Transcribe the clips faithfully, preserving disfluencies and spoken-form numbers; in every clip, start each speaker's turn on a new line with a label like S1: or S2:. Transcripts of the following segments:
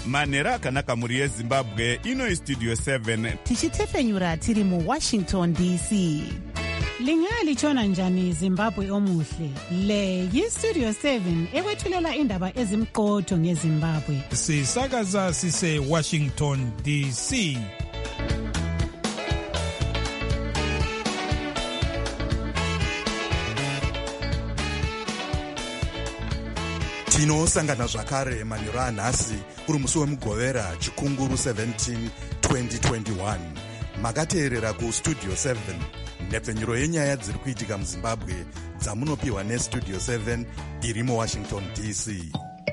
S1: manhero akanaka mhuri yezimbabwe. Ino istudio seven
S2: tichitefenyura tiri muwashington D C.
S3: Lingalitshona njani Zimbabwe omuhle? Le yistudio seven ekwethulela indaba ezimqotho ngeZimbabwe.
S4: Sisakaza sise Washington D C.
S5: Tinosangana zvakare manhero anhasi uri musi wemugovera chikunguru seventeen twenty twenty-one. Makateerera kustudio seven, nhepfenyuro yenyaya dziri kuitika muZimbabwe dzamunopiwa nestudio seven iri muWashington D C.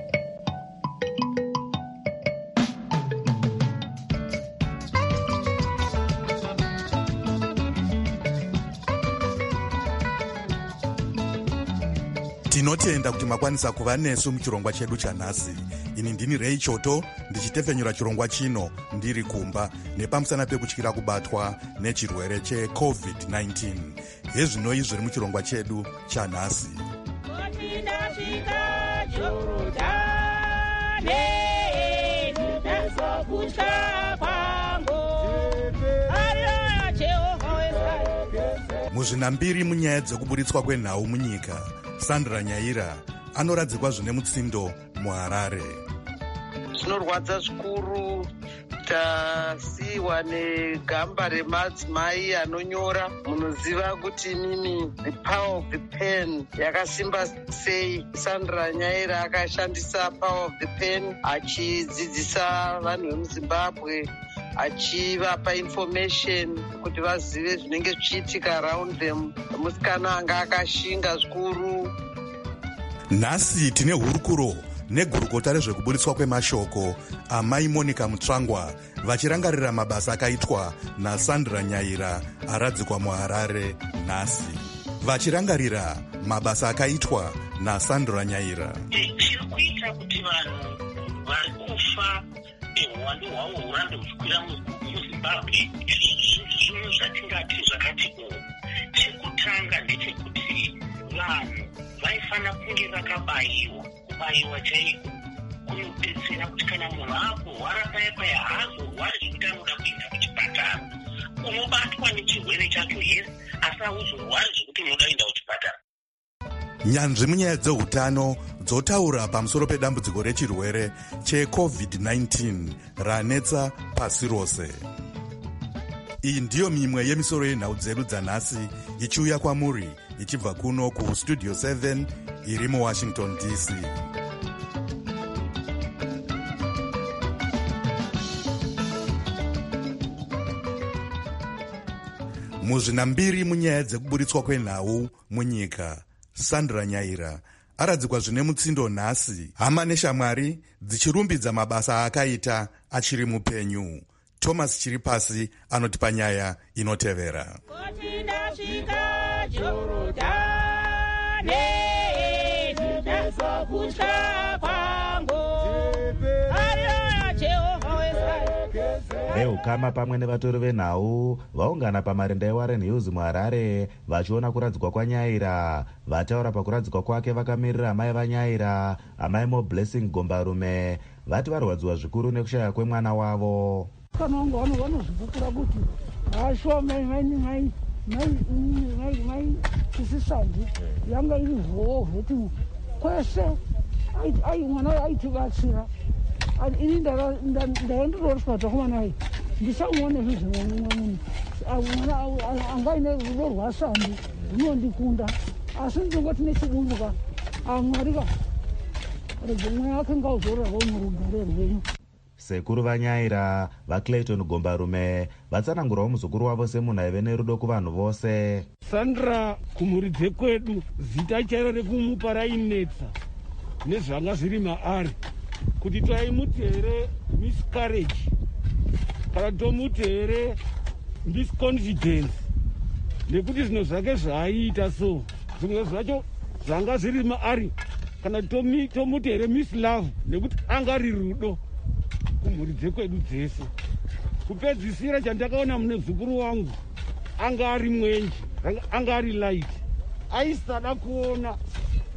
S5: Tinotenda kuti makwanisa kuva nesu muchirongwa chedu chanhasi. Ini ndini Ray Choto ndichitefenyura chirongwa chino ndiri kumba nepamusana pekutyira kubatwa nechirwere checovid nineteen. Hezvinoi zviri muchirongwa chedu chanhasi. Muzvinambiri munyaya dzekuburitswa kwenhau munyika, Sandra Nyaira anoradzikwa zvine mutsindo muHarare.
S6: Zvinorwadza zvikuru. Tasiwa negamba remadzimai anonyora. Munoziva kuti nini the power of the pen yakasimba sei. Sandra Nyaira akashandisa power of the pen achidzidzisa vanhu vemuZimbabwe, achivapa information kuti vazive zvinenge zvichiitika around them. Musikana anga akashinga zvikuru.
S5: Nhasi tine hurukuro negurukota rezvekuburitswa kwemashoko amai Monica Mutsvangwa vachirangarira mabasa akaitwa naSandra Nyaira aradzikwa muHarare nhasi. Vachirangarira mabasa akaitwa naSandra Nyaira.
S7: Chiri kuita kuti vanhu vari kufa uwandu hwavo hurambe huchikwira muZimbabwe zvinhu zvatingati zvakati o. Chekutanga ndechekuti vanhu vaifana kunge vakabayiwa. Kubayiwa chaiko kunodetsera kuti kana munhu akurwara paya paya haazorwari zvekuti anoda kuenda kuchipatara. Unobatwa nechirwere chacho yes, asi hauzorwari zvekuti unoda kuenda kuchipatara.
S5: Nyanzvi munyaya dzeutano dzotaura pamusoro pedambudziko rechirwere checovid nineteen ranetsa pasi rose. Iyi ndiyo mimwe yemisoro yenhau dzedu dzanhasi ichiuya kwamuri ichibva kuno kustudio seven iri muWashington D C. Muzvinambiri munyaya dzekuburitswa kwenhau munyika, Sandra Nyaira aradzikwa zvine mutsindo nhasi, hama neshamwari dzichirumbidza mabasa akaita achiri mupenyu. Thomas Chiripasi anotipa nyaya inotevera.
S8: Veukama pamwe nevatori venhau vaungana pamarenda eWarren Hills muHarare vachiona kuradzikwa kwaNyaira. Vataura pakuradzikwa kwake vakamirira amai vaNyaira, amai Mo Blessing Gombarume, vati varwadziwa zvikuru nekushaya kwemwana wavo.
S9: Kana wangu vanozvipukura kuti ashwa mai mai mai mai mai mai tisisandi yanga iri vhovo vheti kwese ai mwana aitibatsira ini ndaendoroswata kumwana ai ndisamuone zvizvimwe mwana angaine rudo rwasandi runondikunda asi ndingoti nechidumbuka amwarika rege mweya wake ngauzororwa murugare rwenyu.
S8: Sekuru vaNyaira, vaClayton Gombarume vatsanangurawo muzukuru wavo semunhu aive nerudo kuvanhu vose.
S9: Sandra kumhuri dzekwedu zita chairo rekumupa rainetsa nezvanga zviri maari kuti taimuti here miscarriage kana tomuti here misconfidence nekuti zvinhu zvake zvaiita so zvimwe zvacho zvanga zviri maari kana tomuti here mislove nekuti anga riri rudo kumhuri dzekwedu dzese. Kupedzisira chandakaona mune muzukuru wangu anga ari mwenje, anga ari light, aisada kuona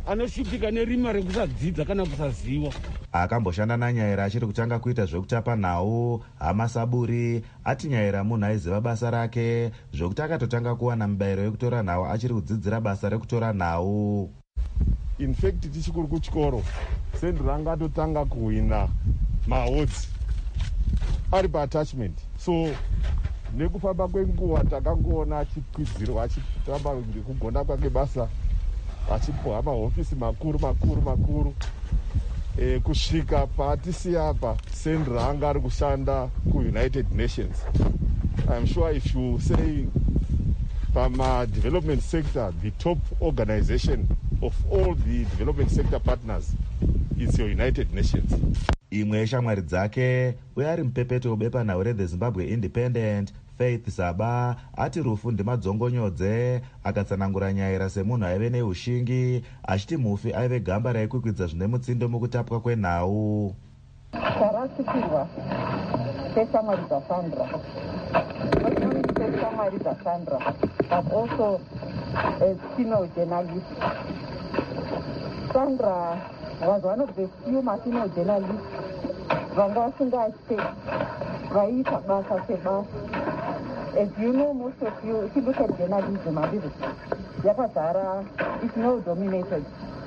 S9: anoshupika nerima rekusadzidza kana kusaziva.
S8: Akamboshanda naNyaira achiri kutanga kuita zvekutapa nhau. Hamasaburi ati Nyaira munhu aiziva basa rake zvokuti akatotanga kuwana mubayiro wekutora nhau achiri kudzidzira basa rekutora nhau.
S10: In fact tichikuri kuchikoro Sandra anga atotanga kuwina mahodzi ari paattachment, so nekufamba kwenguva takangoona achikwidzirwa achitamba ngekugona kwake basa achipuwa mahofisi makuru makuru makuru e, kusvika patisi apa Sandra anga ari kushanda kuUnited Nations. I'm sure if you say pama development sector, the top organization of all the development sector partners is your United Nations.
S8: Imwe yeshamwari dzake uye ari mupepeto webepanhau reThe Zimbabwe Independent Faith Saba ati rufu ndimadzongonyodze. Akatsanangura Nyaira semunhu aive neushingi achiti mufi aive gamba raikwikwidza zvine mutsindo mukutapwa kwenhau.
S11: Tarasikirwa seshamwari dzaSandra, not only seshamwari dzaSandra but also as female journalist. Sandra was one of the few female journalists vanga vasingatye vaiita basa sebasa. As you know, most of you, if you look at journalism, yakazara is male dominated.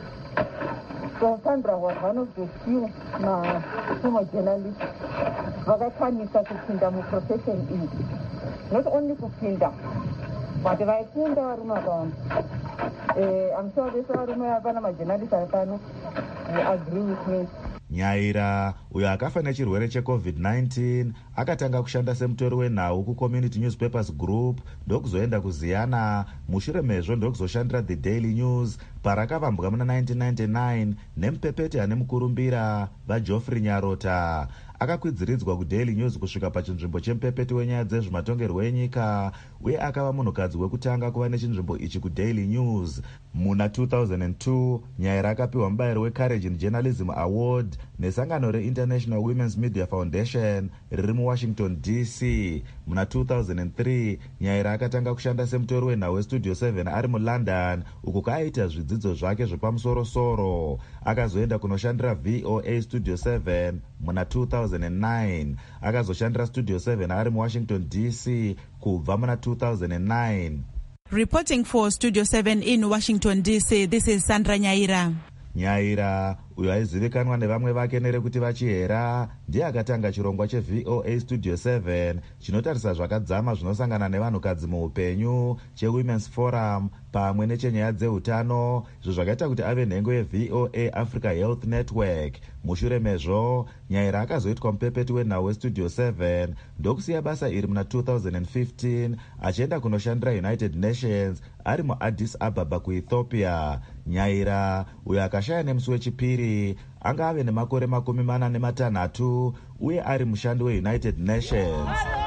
S11: So Sandra was one of the few female journalists vakakwanisa kupinda muprofession iyi. Not only kupinda, but vaipinda varume vakawanda. I'm sure vese varume vapana majournalists ari pano will agree with me.
S8: Nyaira uyo akafa nechirwere checovid nineteen akatanga kushanda semutori wenhau kuCommunity Newspapers Group ndokuzoenda kuZiyana. Mushure mezvo ndokuzoshandira The Daily News parakavambwa muna nineteen ninety-nine nemupepeti ane mukurumbira vaGeoffrey Nyarota. Akakwidziridzwa kuDaily News kusvika pachinzvimbo chemupepeti wenyaya dzezvematongerwo enyika uye akava munhukadzi wekutanga kuva nechinzvimbo ichi kuDaily News. Muna two thousand two Nyaira akapiwa mubayiro weCourage in Journalism Award nesangano reInternational Women's Media Foundation riri muWashington D C. Muna two thousand three Nyaira akatanga kushanda semutori wenhau weStudio seven ari muLondon uko kaaita zvidzidzo zvake zvepamusoro-soro. Akazoenda kunoshandira V O A Studio seven muna two thousand nine. Akazoshandira Studio seven ari muWashington D C kubva muna two thousand nine.
S2: Reporting for Studio seven in Washington D C, this is Sandra Nyaira.
S8: Nyaira uyo aizivikanwa nevamwe vake nerekuti vachihera ndiye akatanga chirongwa cheV O A Studio seven chinotarisa zvakadzama zvinosangana nevanhukadzi muupenyu cheWomen's Forum pamwe nechenyaya dzeutano, izvo zvakaita kuti ave nhengo yeV O A Africa Health Network. Mushure mezvo Nyaira akazoitwa mupepeti wenhau weStudio seven ndokusiya basa iri muna two thousand fifteen achienda kunoshandira United Nations ari muAddis Ababa kuEthiopia. Nyaira uyo akashaya nemusi wechipiri anga ave nemakore makumi mana nematanhatu uye ari mushandi weUnited Nations.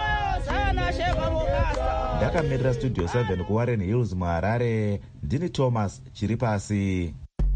S8: Ndakamirira Studio seven kuWarren Hills muHarare. Ndini Thomas Chiripasi.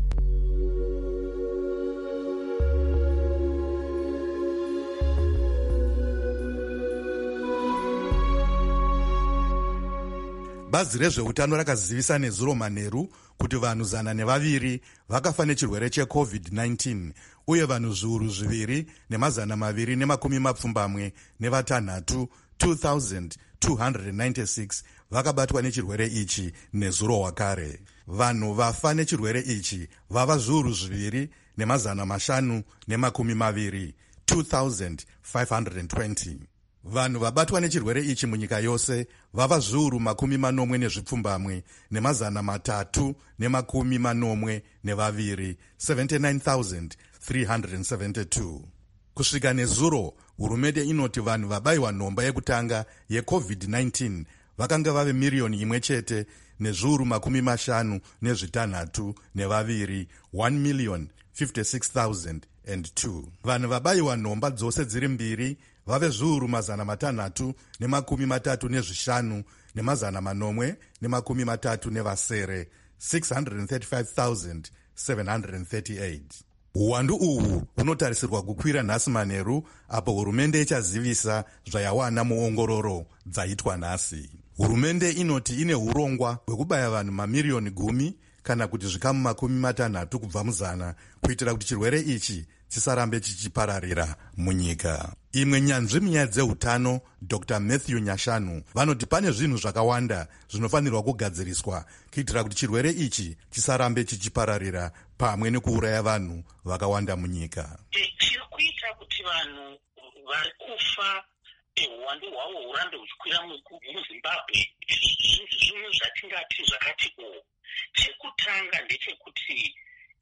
S5: Bazi rezveutano rakazivisa nezuro manheru kuti vanhu zana nevaviri vakafa nechirwere checovid nineteen uye vanhu zviuru zviviri nemazana maviri nemakumi mapfumbamwe nevatanhatu two thousand two hundred ninety-six vakabatwa nechirwere ichi nezuro wakare. Vanhu vafa nechirwere ichi vava zviuru zviviri nemazana mashanu nemakumi maviri two thousand five hundred twenty. Vanhu vabatwa nechirwere ichi munyika yose vava zviuru makumi manomwe nezvipfumbamwe nemazana matatu nemakumi manomwe nevaviri seventy-nine thousand three hundred seventy-two. Kusvika nezuro, hurumende inoti vanhu vabayiwa nhomba yekutanga yecovid nineteen vakanga vave miriyoni imwe chete nezviuru makumi mashanu nezvitanhatu nevaviri one million fifty-six thousand two. Vanhu vabayiwa nhomba dzose dziri mbiri vave zviuru mazana matanhatu nemakumi matatu nezvishanu nemazana manomwe nemakumi matatu nevasere six hundred thirty-five thousand seven hundred thirty-eight. Uwandu uhu hunotarisirwa kukwira nhasi manheru apo hurumende ichazivisa zvayawana muongororo dzaitwa nhasi. Hurumende inoti ine urongwa hwekubaya vanhu mamiriyoni gumi kana kuti zvikamu makumi matanhatu kubva muzana kuitira kuti chirwere ichi chisarambe chichipararira munyika. Imwe nyanzvi munyaya dzeutano Dr Matthew Nyashanu vanoti pane zvinhu zvakawanda zvinofanirwa kugadziriswa kuitira kuti chirwere ichi chisarambe chichipararira pamwe nekuuraya vanhu vakawanda munyika.
S7: Chiri kuita kuti vanhu vari kufa uwandu hwavo hurambe huchikwira muZimbabwe zvinhu zvatingati zvakati o. Chekutanga ndechekuti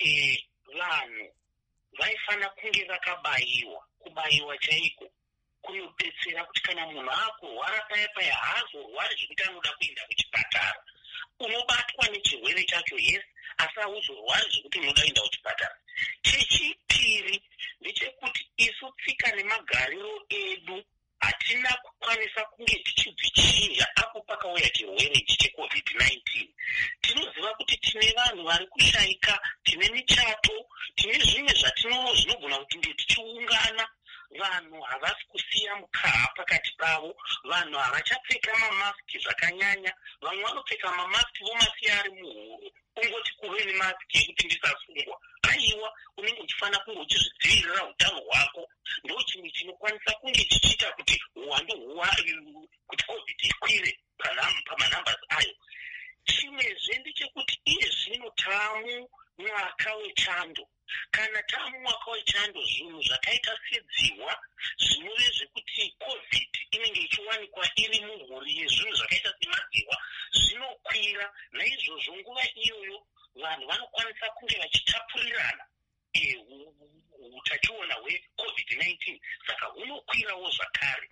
S7: vanhu vaifana kunge vakabayiwa. Kubayiwa chaiko kunobetsera kuti kana munhu akurwara paya paya haazorwari zvekuti anoda kuenda kuchipatara. Unobatwa nechirwere chacho yes, asi hauzorwari zvekuti unoda kuenda kuchipatara. Chechipiri ndechekuti isu tsika nemagariro edu hatina kukwanisa kunge tichizvichinja apo pakauya chirwere ichi checovid nineteen. Tinoziva kuti tine vanhu vari kushaika, tine michato, tine zvimwe zvatinowo zvinogona kuti tichiungana. Vanhu havasi kusiya mukaha pakati pavo, vanhu havachapfeka mamasiki zvakanyanya, vamwe vanopfeka mamasiki vomasiya ari muhuro, ungoti kuve nemasiki yekuti ndisasungwa. Aiwa, unenge uchifana kunge uchizvidzivirira utano hwako. Ndo chimwe chinokwanisa kunge chichiita kuti uwandu huwa kuti covid ikwire pamanambasi ayo. Chimwezve ndechekuti iye zvino tamu mwaka wechando. Kana tamu mwaka wechando zvinhu zvakaita sedziwa zvinove zvekuti covid inenge ichiwanikwa iri mumhuri yezvinhu zvakaita semadziwa zvinokwira. Naizvozvo nguva iyoyo vanhu vanokwanisa kunge vachitapurirana utachiona hwecovid nineteen, saka hunokwirawo zvakare.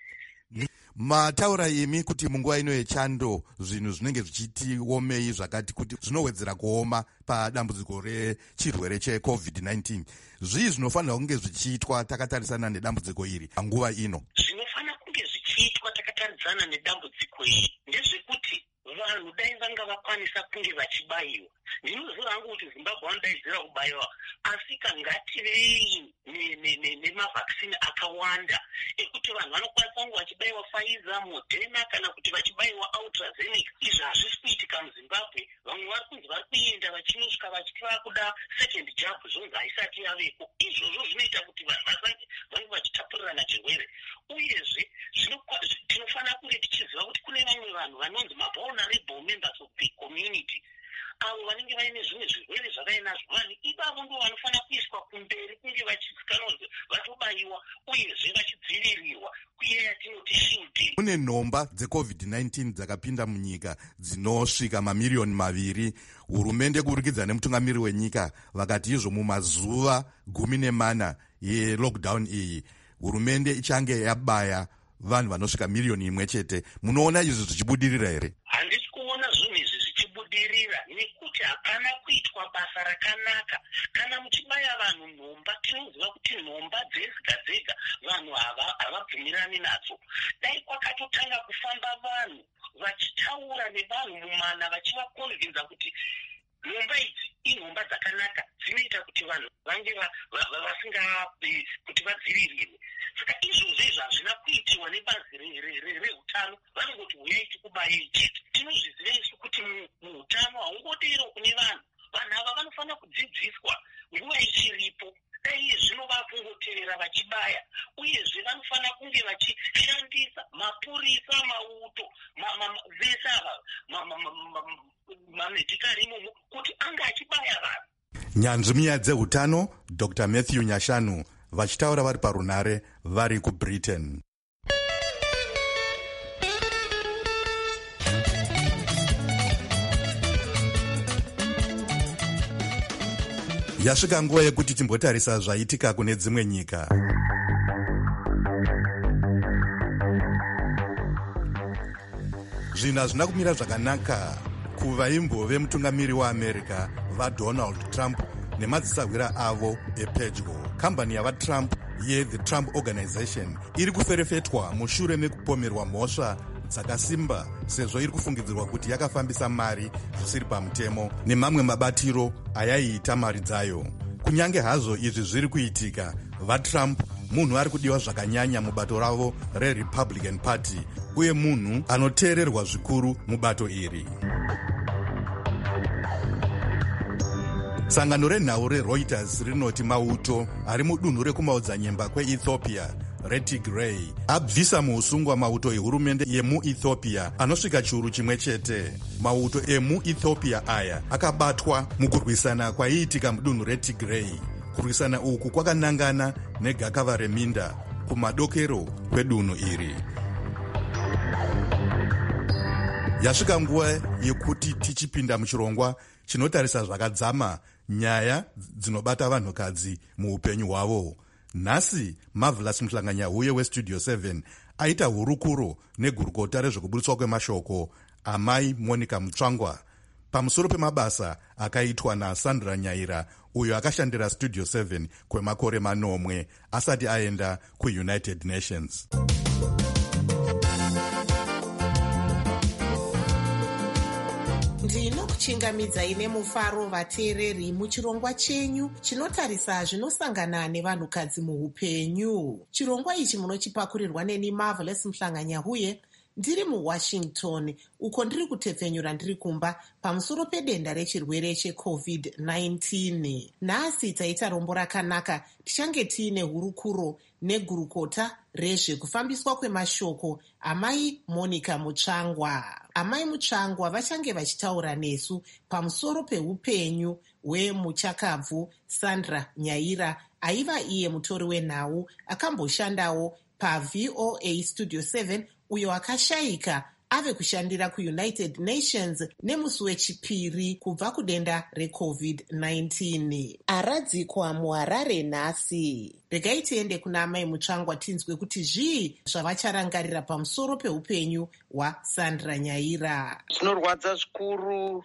S5: Mataura imi kuti munguva ino yechando zvinhu zvinenge zvichitiomei zvakati kuti zvinowedzera kuoma padambudziko rechirwere checovid nineteen. Zvii zvinofanira kunge zvichiitwa takatarisana nedambudziko iri panguva ino?
S7: Zvinofanira kunge zvichiitwa takatarisana nedambudziko iri ndezvekuti vanhu dai vanga vakwanisa kunge vachibayiwa. Ndinoziva hangu kuti Zimbabwe vanodaidzira kubayiwa, asi kangatirei nemavhakisini akawanda ekuti vanhu vanokwanisa kunge vachibayiwa Pfizer, Moderna kana kuti vachibayiwa AstraZeneca. Izvi hazvisi kuitika muZimbabwe. Vamwe vari kunzi vari kuenda vachinosvika vachiti vakuda second jab zvonzi haisati yavepo. Izvozvo zvinoita kuti vanhu vasange vange vachitapurirana chirwere. Uyezve tinofanira kunge tichiziva kuti kune vamwe vanhu vanonzi ma-vulnerable members of the community, avo vanenge vaine zvimwe zvirwere zvavainazvo. Vanhu ivavo ndo vanofanira kuiswa kumberi kunge vachizikanwa vatobayiwa uyezve vachidzivirirwa kuiye yatinoti shielding.
S5: Kune nhomba dzecovid nineteen dzakapinda munyika dzinosvika mamiriyoni maviri. Hurumende kuburikidza nemutungamiri wenyika vakati izvo mumazuva gumi nemana yelockdown iyi hurumende ichange yabaya vanhu vanosvika miriyoni imwe chete. Munoona izvi zvichibudirira here?
S7: Handisi kuona zvinhu izvi zvichibudirira nekuti hapana kuitwa basa rakanaka. Kana muchibaya vanhu nhomba, tinoziva kuti nhomba dzega dzega vanhu havabvumirani nadzo. Dai kwakatotanga kufamba vanhu vachitaura nevanhu mumana vachivakonvinza kuti nhomba idzi inhomba dzakanaka, dzinoita kuti vanhu vange vasinga kuti vadzivirirwe. Saka izvozvo hazvina kuitiwa nebazi reutano, vanongoti huyai tikubayei chete. Tinozviziva isu kuti muutano haungodiro kune vanhu. Vanhu ava vanofanira kudzidziswa nguva ichiripo. Dai zvino vakungoteerera vachibaya, uyezve vanofanira kunge vachishandisa mapurisa, mauto, vese ava mamedhikari imomo kuti anga achibaya vanhu.
S5: Nyanzvi munyaya dzeutano Dr Matthew Nyashanu vachitaura vari parunare vari kuBritain. Yasvika nguva yekuti timbotarisa zvaitika kune dzimwe nyika. Zvinhu hazvina kumira zvakanaka kuvaimbove mutungamiri waAmerica vaDonald Trump nemadzisagwira avo epedyo. Kambani yavaTrump yeThe Trump Organization iri kuferefetwa mushure mekupomerwa mhosva dzakasimba sezvo iri kufungidzirwa kuti yakafambisa mari zvisiri pamutemo nemamwe mabatiro ayaiita mari dzayo. Kunyange hazvo izvi zviri kuitika, vaTrump munhu ari kudiwa zvakanyanya mubato ravo reRepublican Party uye munhu anoteererwa zvikuru mubato iri. Sangano renhau reReuters rinoti mauto ari mudunhu rekumaodzanyemba kweEthiopia reTigray abvisa muusungwa mauto ehurumende yemuEthiopia anosvika chiuru chimwe chete. Mauto emuEthiopia aya akabatwa mukurwisana kwaiitika mudunhu reTigray. Kurwisana uku kwakanangana negakava reminda kumadokero kwedunhu iri. Yasvika nguva yekuti tichipinda muchirongwa chinotarisa zvakadzama nyaya dzinobata vanhukadzi muupenyu hwavo. Nhasi Marvelous Mhlanganyahuye weStudio seven aita hurukuro negurukota rezvekuburitswa kwemashoko amai Monica Mutsvangwa pamusoro pemabasa akaitwa naSandra Nyaira, uyo akashandira Studio seven kwemakore manomwe asati aenda kuUnited Nations.
S12: Ndinokuchingamidzai nemufaro vateereri muchirongwa chenyu chinotarisa zvinosangana nevanhukadzi muupenyu. Chirongwa ichi munochipakurirwa neni Marvelous Mhlanganyahuye ndiri muWashington, uko ndiri kutepfenyura ndiri kumba pamusoro pedenda rechirwere checovid nineteen. Nhasi taita rombo rakanaka, tichange tiine hurukuro negurukota rezvekufambiswa kwemashoko amai Monica Mutsvangwa. Amai Mutsvangwa vachange vachitaura nesu pamusoro peupenyu hwemuchakabvu Sandra Nyaira, aiva iye mutori wenhau akamboshandawo paV O A Studio seven, uyo akashayika ave kushandira kuUnited Nations nemusi wechipiri kubva kudenda recovid nineteen. Aradzikwa muHarare nhasi. Regai tiende kuna amai Mutsvangwa tinzwe kuti zvii zvavacharangarira pamusoro peupenyu hwaSandra Nyaira.
S6: Zvinorwadza zvikuru.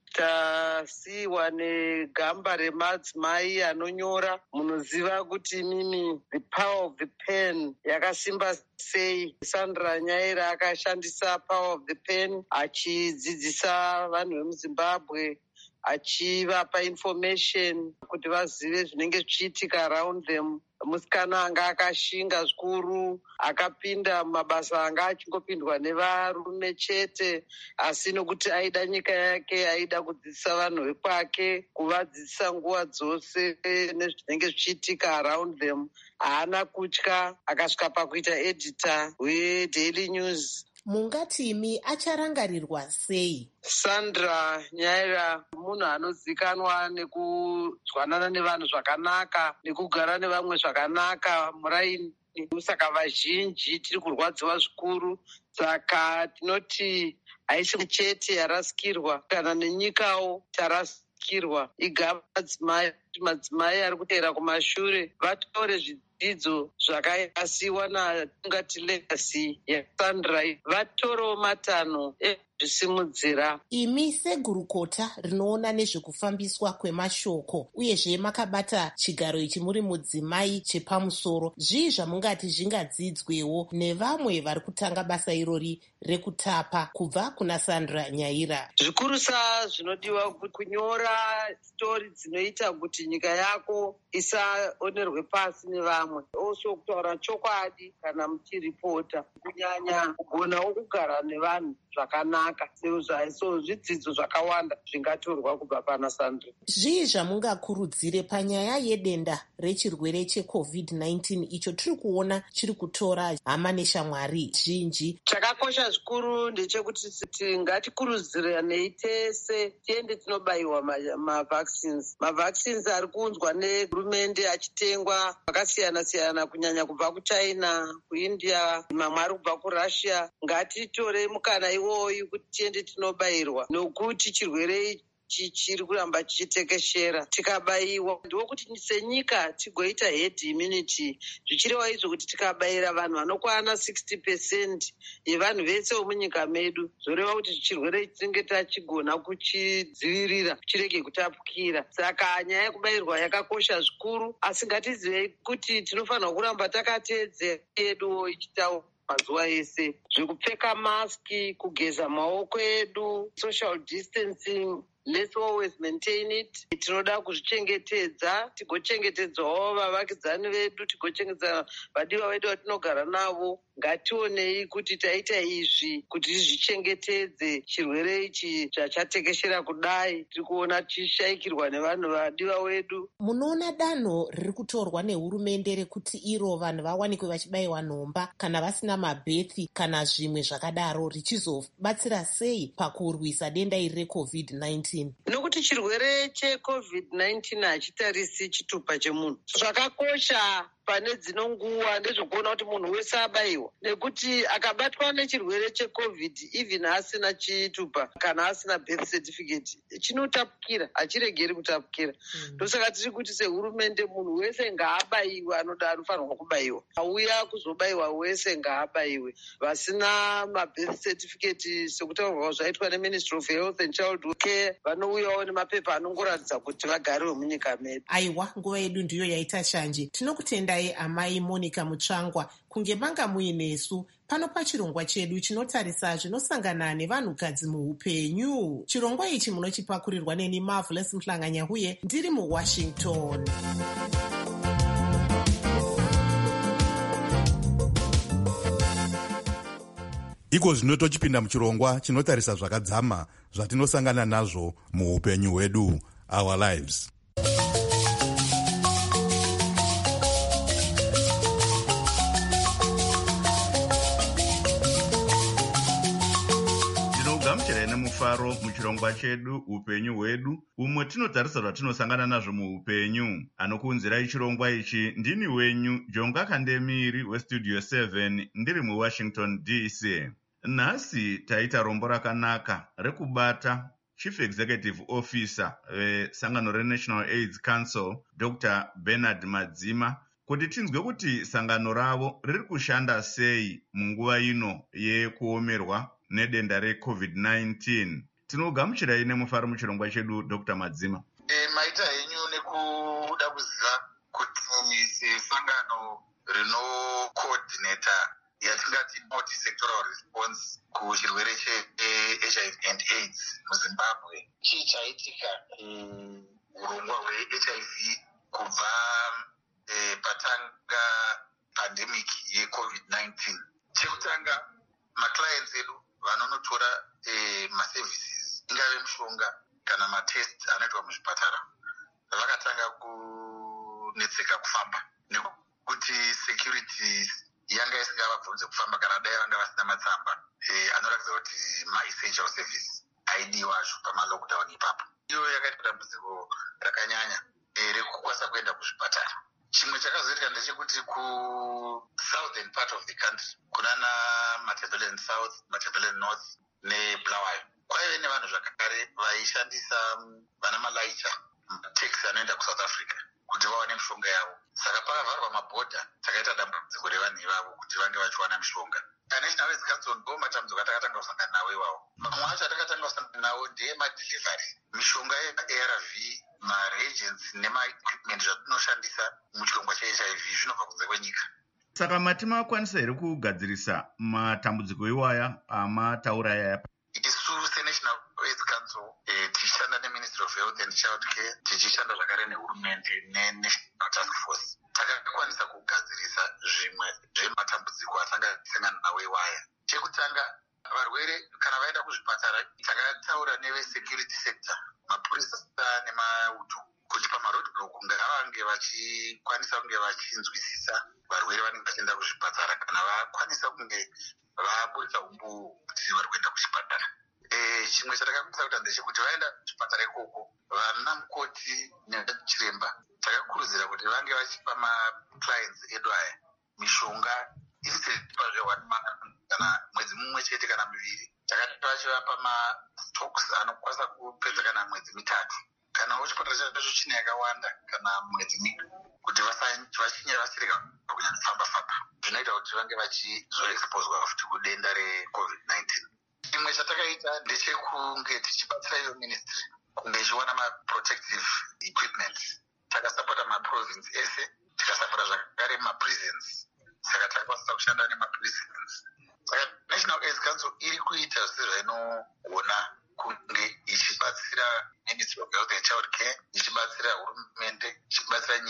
S6: Tasiwa negamba remadzimai anonyora. Munoziva kuti mimi the power of the pen yakasimba sei. Sandra Nyaira akashandisa power of the pen achidzidzisa vanhu vemuZimbabwe, achivapa information kuti vazive zvinenge zvichiitika around them. Musikana anga akashinga zvikuru, akapinda mumabasa anga achingopindwa nevarume chete, asi nokuti aida nyika yake, aida kudzidzisa vanhu vekwake, kuvadzidzisa nguva dzose nezvinenge zvichiitika around them. Haana kutya, akasvika pakuita editor weDaily News.
S12: Mungatimi acharangarirwa sei?
S6: Sandra Nyaira munhu anozikanwa nekuzwanana nevanhu zvakanaka, nekugara nevamwe zvakanaka muraini. Saka vazhinji tiri kurwadziwa zvikuru. Saka tinoti haisi chete yarasikirwa, kana nenyikawo tarasikirwa. Igava madzimai, madzimai ari kuteera kumashure vatore zvidzidzo zvakasiwa natingati legacy yaSandra, vatorewo matanho ezvisimudzira.
S12: Imi segurukota rinoona nezvekufambiswa kwemashoko uyezve makabata chigaro ichi muri mudzimai chepamusoro, zvii zvamungati zvingadzidzwewo nevamwe vari kutanga basa irori rekutapa kubva kuna Sandra Nyaira?
S6: Zvikurusa zvinodiwa kunyora stori dzinoita kuti nyika yako isaonerwe pasi nevamwe, also kutaura chokwadi kana muchiripota, kunyanya kugonawo kugara nevanhu zvakanaka. So zvidzidzo zvakawanda zvingatorwa kubva pana Sandra.
S12: Zvii zvamungakurudzire panyaya yedenda rechirwere checovid nineteen icho tiri kuona chiri kutora hama neshamwari zhinji?
S6: Chakakosha zvikuru ndechekuti ngatikurudziranei tese tiende tinobayiwa mavaccines. Mavaccines ari kuunzwa nehurumende achitengwa akasiyana siyana, kunyanya kubva kuChina, kuIndia, mamwe ari kubva kuRussia. Ngatitorei mukana iwoyu kuti tiende tinobayirwa, nokuti chirwere chiri kuramba chichitekeshera. Tikabayiwa ndokuti senyika tigoita herd immunity, zvichireva izvo kuti tikabayira vanhu vanokwana sixty percent yevanhu vese vomunyika medu, zvoreva kuti chirwere tinenge tachigona kuchidzivirira chirege kutapukira. Saka nyaya yekubayirwa yakakosha zvikuru, asi ngatizivei kuti tinofanira kuramba takateedzera yedu ichitaura mazuva ese, zvekupfeka maski, kugeza maoko edu, social distancing. Let's always maintain it. Tinoda kuzvichengetedza, tigochengetedzawo vavakidzani vedu, tigochengetedza vadiwa vedu vatinogara navo, ngationei kuti taita izvi kuti tizvichengetedze chirwere ichi zvachatekeshera kudai. Tiri kuona tichishayikirwa nevanhu vadiwa wedu.
S12: Munoona danho riri kutorwa nehurumende rekuti iro vanhu vawanikwe vachibayiwa nhomba kana vasina mabhethi kana zvimwe zvakadaro richizobatsira sei pakurwisa denda iri recovid nineteen?
S6: Nokuti chirwere checovid nineteen hachitarisi chitupa chemunhu. Zvakakosha pane dzino nguva ndezvokuona kuti munhu wese abayiwa, nekuti akabatwa nechirwere checovid even asina chitupa kana asina birth certificate chinotapukira, hachiregeri kutapukira. Ndosaka mm. tiri kuti sehurumende munhu wese ngaabayiwe, anoda anofanirwa kubayiwa. Auya kuzobayiwa wese ngaabayiwe. Vasina mabirth certificate sekutaurwa zvaitwa neMinistry of Health and Childhood Care vanouyawo nemapepa anongoratidza kuti vagarewo munyika medu.
S12: Aiwa, nguva yedu ndiyo yaita shanje. Tinokutendai amai Monica Mutsvangwa kunge manga muinesu pano pachirongwa chedu chinotarisa zvinosangana nevanhukadzi muhupenyu. Chirongwa ichi munochipakurirwa neni Marvelous Mhlanganyahuye ndiri muWashington.
S5: Iko zvino tochipinda muchirongwa chinotarisa zvakadzama zvatinosangana nazvo muupenyu hwedu, our lives.
S1: gamuchirai nemufaro muchirongwa chedu upenyu hwedu, umwe tinotarisa zvatinosangana nazvo muupenyu. Anokuunzirai chirongwa ichi ndini wenyu Jonga Kandemiri westudio seven ndiri muWashington D C. Nhasi taita rombo rakanaka rekubata Chief Executive Officer vesangano reNational AIDS Council Doctor Bernard Madzima kuti tinzwe kuti sangano ravo riri kushanda sei munguva ino yekuomerwa nedenda recovid nineteen. Tinogamuchirai nemufaro muchirongwa chedu Doctor Madzima.
S13: E, maita henyu nekuda kuziva kuti sesangano rinocoordinata yatingati multi-sectoral response kuchirwere che-H I V and AIDS muZimbabwe chii chaitika urongwa hwe-H I V kubva e, patanga pandemic yecovid nineteen. Chekutanga maclients edu vanonotora e, maservices ingave mishonga kana matest anoitwa muzvipatara vakatanga kunetseka kufamba nekuti security yanga isingavabvunze kufamba kana dai vanga vasina matsamba e, anoratidza kuti ma-essential service aidiwa zvo pamalockdown ipapo. Iyo yakaita dambudziko rakanyanya e, rekukwanisa kuenda kuzvipatara. Chimwe chakazoitika ndechekuti ku-southern part of the country kunana Matabeleland South, Matabeleland North neBulawayo kwaive nevanhu zvakare vaishandisa vana malaicha mataxi anoenda kuSouth Africa kuti vawane mishonga yavo. Saka pakavharwa mabhodha takaita dambudziko revanhu ivavo kuti vange vachiwana mishonga. National AIDS Council ndo matambudziko atakatanga kusangana nawo iwawo. Mamwe acho atakatanga kusangana nawo ndeemadelivery, mishonga ye-A R V, ma-reagents nema-equipment zvatinoshandisa muchirongwa che-H I V zvinobva kunze kwenyika.
S1: Saka mati makwanisa here kugadzirisa matambudziko iwaya amataura yaya?
S13: Isu seNational AIDS Council eh, tichishanda neMinistry of Health and Child Care, tichishanda zvakare nehurumende neNational Task Force, takakwanisa kugadzirisa zvimwe zvematambudziko atanga tisangana nawo iwaya. Chekutanga, varwere kana vaenda kuzvipatara takataura neve-security sector, mapurisa nemauto, kuti pamaroadblock ngavange vachikwanisa kunge vachinzwisisa varwere vanenge vachienda kuzvipatara kana vakwanisa kunge vaburitsa umbu kuti vari kuenda kuchipatara. E, chimwe chatakakwanisa kuita ndechekuti vaenda kuchipatara ikoko vana mukoti nechiremba takakurudzira kuti vange vachipa maclients edu aya mishonga isiripa zve-one month kana mwedzi mumwe chete kana miviri. Takati vachivapa mastocks anokwanisa kupedza kana mwedzi mitatu kana chipatara chacho chine yakawanda kana mwedzi mika kuti vachinye vasireka kunyanya kufamba-famba. Zvinoita kuti vange vachizoexposwa futi kudenda recovid nineteen. Chimwe chatakaita ndechekunge tichibatsira iyo ministry kunge ichiwana maprotective equipment. Takasapota maprovince ese, tikasapota zvakare maprisons. Saka takakwanisa kushanda nemaprisons. Saka National AIDS Council iri kuita zvese zvainogona kunge ichibatsira Ministry of Health and Child Care, ichibatsira hurumende, ichibatsira nyika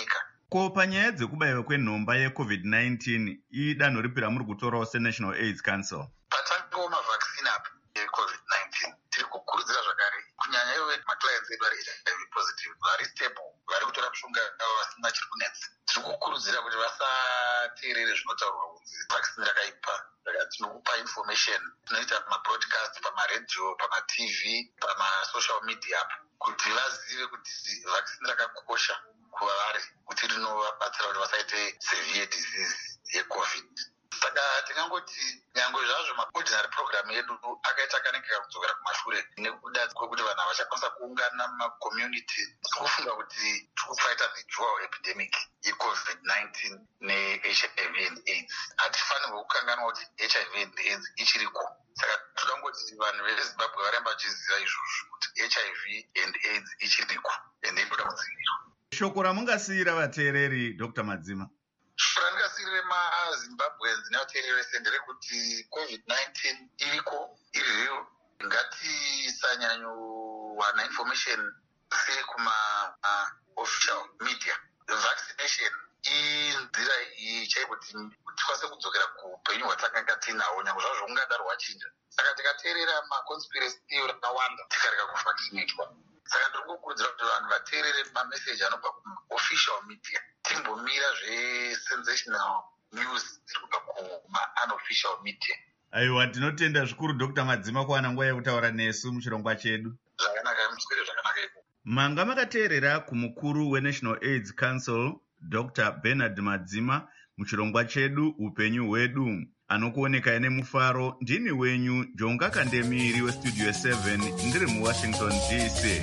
S1: Ko panyaya dzekubayiwa kwenhomba yecovid nineteen idanho ripi ramuri kutorawo senational AIDS council?
S13: Patangawo mavhakisini apa ecovid nineteen tiri kukurudzira zvakare kunyanya iwe maclients edu ari H I V positive vari stable vari kutora mishonga yavo vasina chiri kunetsa. Tiri kukurudzira kuti vasateerere zvinotaurwa kunzi vhakisini rakaipa. Saka tinokupa information tinoita pamabroadcast, pamaredhiyo, pamatv, pamasocial media kuti vazive kuti vhakisini rakakosha kuvari kuti rinovabatsira kuti vasaite severe disease yecovid. Saka tingangoti nyangwe zvazvo maordinary program yedu akaita kanenge kakudzokera kumashure nekuda kwekuti vanhu havachakwanisa kuungana mumacommunity, tikufunga kuti tikufighta the dual epidemic yecovid nineteen ne-H I V and AIDS. Hatifanirwe kukanganwa kuti H I V and AIDS ichiriko. Saka todangoti vanhu vezimbabwe varamba vachiziva izvozvo kuti H I V and AIDS ichiriko ende inoda kudzivirirwa.
S1: Shoko ramungasiyira vateereri Doctor Madzima?
S13: Shoko randingasiyire maZimbabweans nevateereri vese nderekuti covid nineteen iriko, iri real. Ngatisanyanyowana information sei kuma-official media. Vaccination inzira ichaipo kuti tikwanise kudzokera kuupenyu hwatakanga tinahwo nyangwe zvazvo ungadaro hwachinja. Saka tikateerera maconspiracy theory akawanda tikareka kuvaccinatwa. Saka ndiri kukurudzira kuti vanhu vateerere mameseji anobva kuma-official media. Timbomira zve-sensational news dziri kubva kuma-unofficial media.
S1: Aiwa, tinotenda zvikuru Doctor Madzima kuwana nguva yekutaura nesu muchirongwa chedu.
S13: Zvakanaka, muswere zvakanaka ipo.
S1: Manga makateerera kumukuru weNational AIDS Council Doctor Bernard Madzima muchirongwa chedu upenyu hwedu. Anokuoneka nemufaro ndini wenyu Jonga Kandemiri westudio seven ndiri muWashington D C.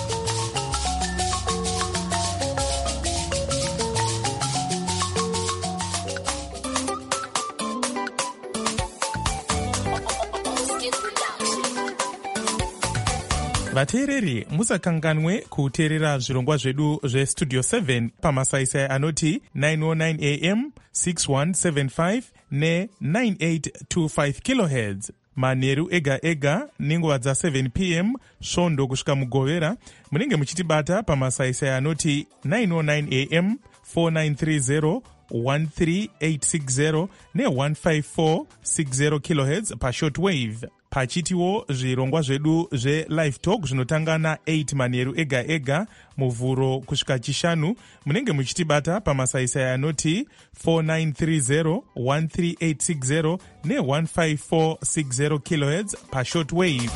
S14: vateereri musakanganwe kuteerera zvirongwa zvedu zvestudio seven pamasaisai anoti nine oh nine a m, six one seven five ne nine eight two five kilohertz manheru ega ega nenguva dza seven p m svondo kusvika mugovera. Munenge muchitibata pamasaisai anoti nine oh nine a m, four nine three zero, one three eight six zero ne one five four six zero kilohertz pashortwave. Pachitiwo zvirongwa zvedu zve-live talk zvinotanga na-eight manheru ega ega muvhuro kusvika chishanu. Munenge muchitibata pamasaisai anoti four nine three zero, one three eight six zero ne one five four six zero kilohertz pashortwave.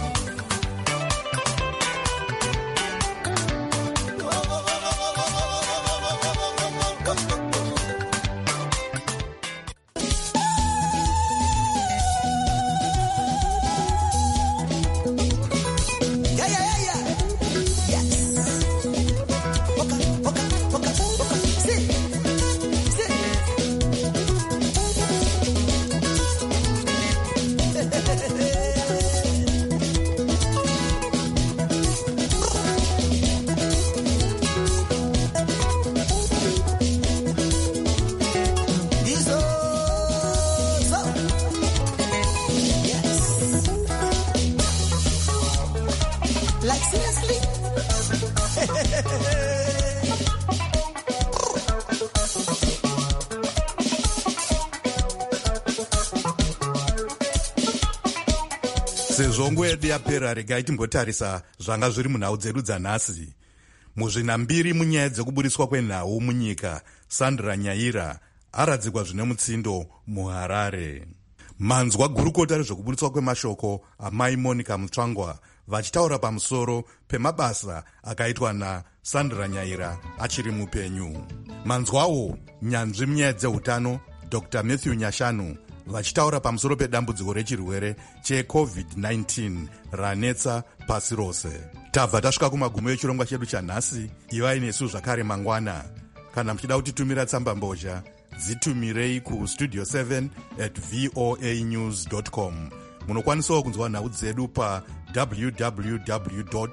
S5: sezvo nguva yedu yapera, regai timbotarisa zvanga zviri munhau dzedu dzanhasi. Muzvina mbiri munyaya dzekuburiswa kwenhau munyika, Sandra Nyaira aradzikwa zvine mutsindo muHarare. Manzwa gurukota rezvekuburiswa kwemashoko amai Monica Mutsvangwa vachitaura pamusoro pemabasa akaitwa naSandra Nyaira achiri mupenyu. Manzwawo nyanzvi munyaya dzeutano Doctor Matthew Nyashanu vachitaura pamusoro pedambudziko rechirwere checovid nineteen ranetsa pasi rose. Tabva tasvika kumagumo echirongwa chedu chanhasi. Ivai nesu zvakare mangwana. Kana muchida kutitumira tsamba mbozha, dzitumirei kustudio seven at voa news dot com. Munokwanisawo kunzwa nhau dzedu pa w w w dot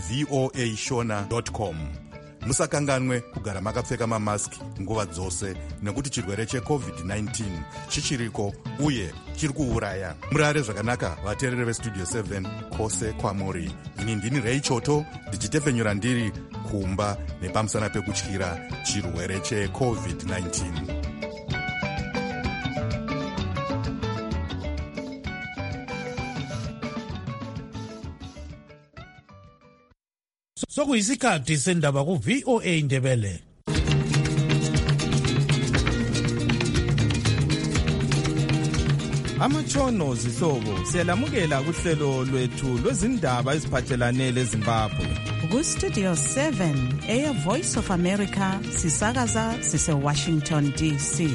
S5: voa shona dot com. Musakanganwe kugara makapfeka mamaski nguva dzose nekuti chirwere checovid nineteen chichiriko uye chiri kuuraya. Murare zvakanaka vateereri vestudio seven kwose kwamuri. Ini ndini Ray Choto ndichitefenyura ndiri kumba nepamusana pekutyira chirwere checovid nineteen.
S15: Sokuyisikhathi sendaba ku V O A Ndebele.
S16: Amatshono zihlobo siyalamukela kuhlelo lwethu lwezindaba eziphathelane leZimbabwe.
S2: Ku Studio seven, Air Voice of America, sisakaza sise Washington D C.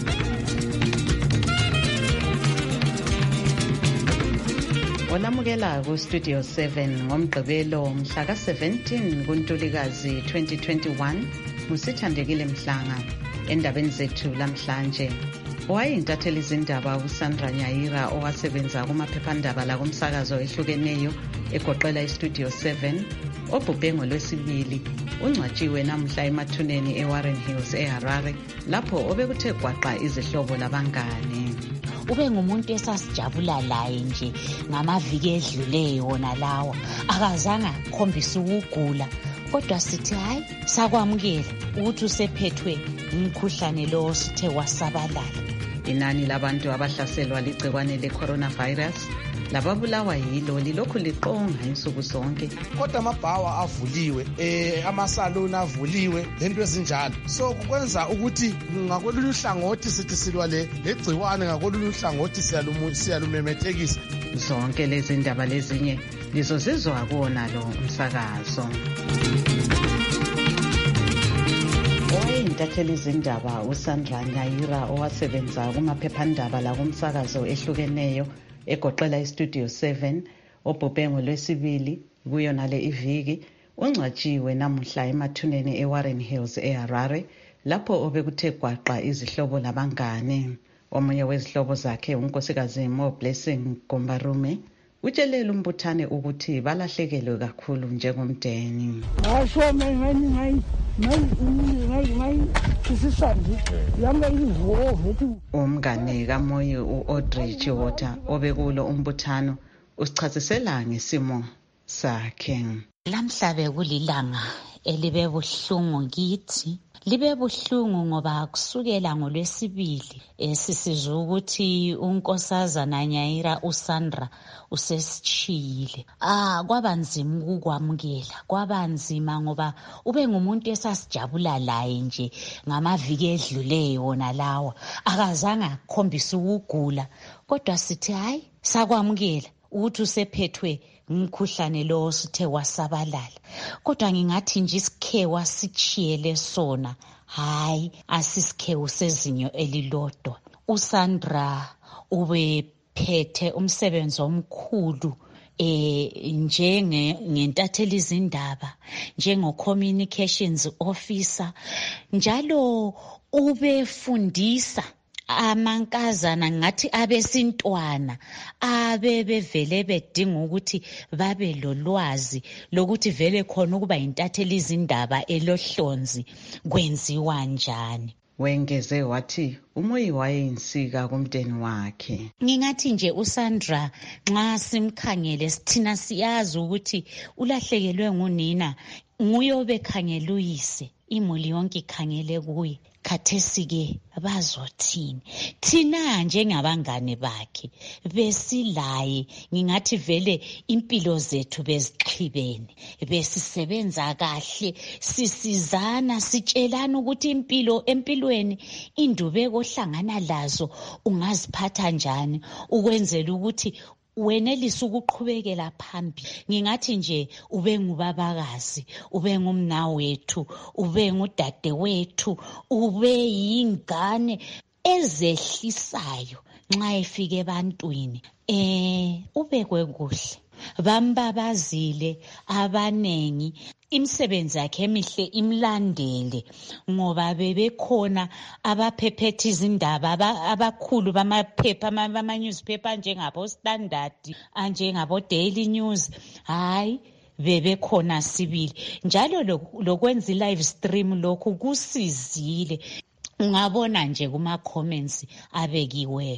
S2: Olamukela ku Studio seven ngomgqibelo mhla ka seventeen kuNtulikazi twenty twenty-one, musithandekile Mhlanga. Endabeni zethu lamhlanje, wayintatheli izindaba uSandra Nyaira owasebenza kumaphephandaba la kumsakazo ehlukeneyo egoqela iStudio seven, obhubhe ngolwesibili ungcwatshiwe namhla emathuneni eWarren Hills eHarare lapho obekuthe gwaqa izihlobo labangane.
S17: Ube ngumuntu esasijabula laye nje ngamaviki edluleyo wona lawa, akazange akhombise ukugula, kodwa sithi hayi sakwamukela ukuthi usephethwe umkhuhlane lo sithe wasabalala.
S2: Inani labantu abahlaselwa ligcikwane le-coronavirus lababulawa yilo lilokhu liqonga insuku zonke.
S18: Kodwa amabhawa avuliwe, eh amasaloni avuliwe, lento ezinjalo. So kukwenza ukuthi ngakolulu hlangothi sithi silwa le legciwane, ngakolulu hlangothi siyalumemethekisa.
S2: Zonke lezi ndaba lezinye lizozizwa kuona lo umsakazo. Owayintatheli izindaba uSandra Nyaira owasebenza kumaphephandaba la kumsakazo ehlukeneyo egoqela iStudio seven, obhubhe ngolwesibili kuyona le iviki, ungcwatshiwe namuhla emathuneni eWarren Hills eHarare lapho obekuthe gwaqa izihlobo labangane. Omunye wezihlobo zakhe unkosikazi Mo Blessing Gombarume utshelele umbuthane ukuthi balahlekelwe kakhulu njengomndeni.
S9: Asho mengani ngai ngai ngai sisisandi yanga ivo vetu.
S2: Umngane kaMoyo uAudrey Chiwota obekulo umbuthano usichazisela ngesimo sakhe.
S17: Lamhlabe kulilanga elibe buhlungu kithi. Libe buhlungu ngoba kusukela ngolwesibili esisizwe ukuthi unkosazana Nyaira uSandra usesichiyile. Ah kwabanzima ukukwamukela, kwabanzima ngoba ube ngumuntu esasijabula laye nje ngamaviki edluleyo wona lawa, akazange akhombise ukugula, kodwa sithi hayi sakwamukela ukuthi usephethwe umkhuhlane lo sithe wasabalala. Kodwa ngingathi nje isikhewa sichiyele sona, hayi asisikhewu sezinyo elilodwa. uSandra ubephethe umsebenzi omkhulu eh njenge ngentatheli izindaba, njengo communications officer, njalo ubefundisa amankazana ngathi abesintwana abebevele bedinga ukuthi babe lolwazi lokuthi vele khona ukuba intatheli izindaba elohlonzi kwenziwa njani.
S2: Wengeze wathi umoyi wayeyinsika kumndeni wakhe.
S17: Ngingathi nje uSandra nxa simkhangele sithina siyazi ukuthi ulahlekelwe ngunina, nguye obekhangela uyise, imuli yonke ikhangele kuye. Khathesi-ke bazothini thina njengabangane bakhe besilaye, ngingathi vele impilo zethu bezixhibene, besisebenza kahle, sisizana, sitshelana ukuthi impilo empilweni indubeko ohlangana lazo ungaziphatha njani ukwenzela ukuthi wenelisa ukuqhubekela phambili. Ngingathi nje ube ngubabakazi, ube ngumnawethu, ube ngudade wethu, ube yingane ezehlisayo nxa efike ebantwini. Eh ubekwe kuhle, bambabazile abanengi, imisebenzi yakhe emihle imlandele ngoba bebekhona abaphephetha izindaba abakhulu bamaphepha ama-newspaper njengabo Standard, njengabo Daily News. Hayi bebekhona sibili, njalo lokwenza i-live stream lokhu kusizile. Ungabona nje kuma comments abekiweyo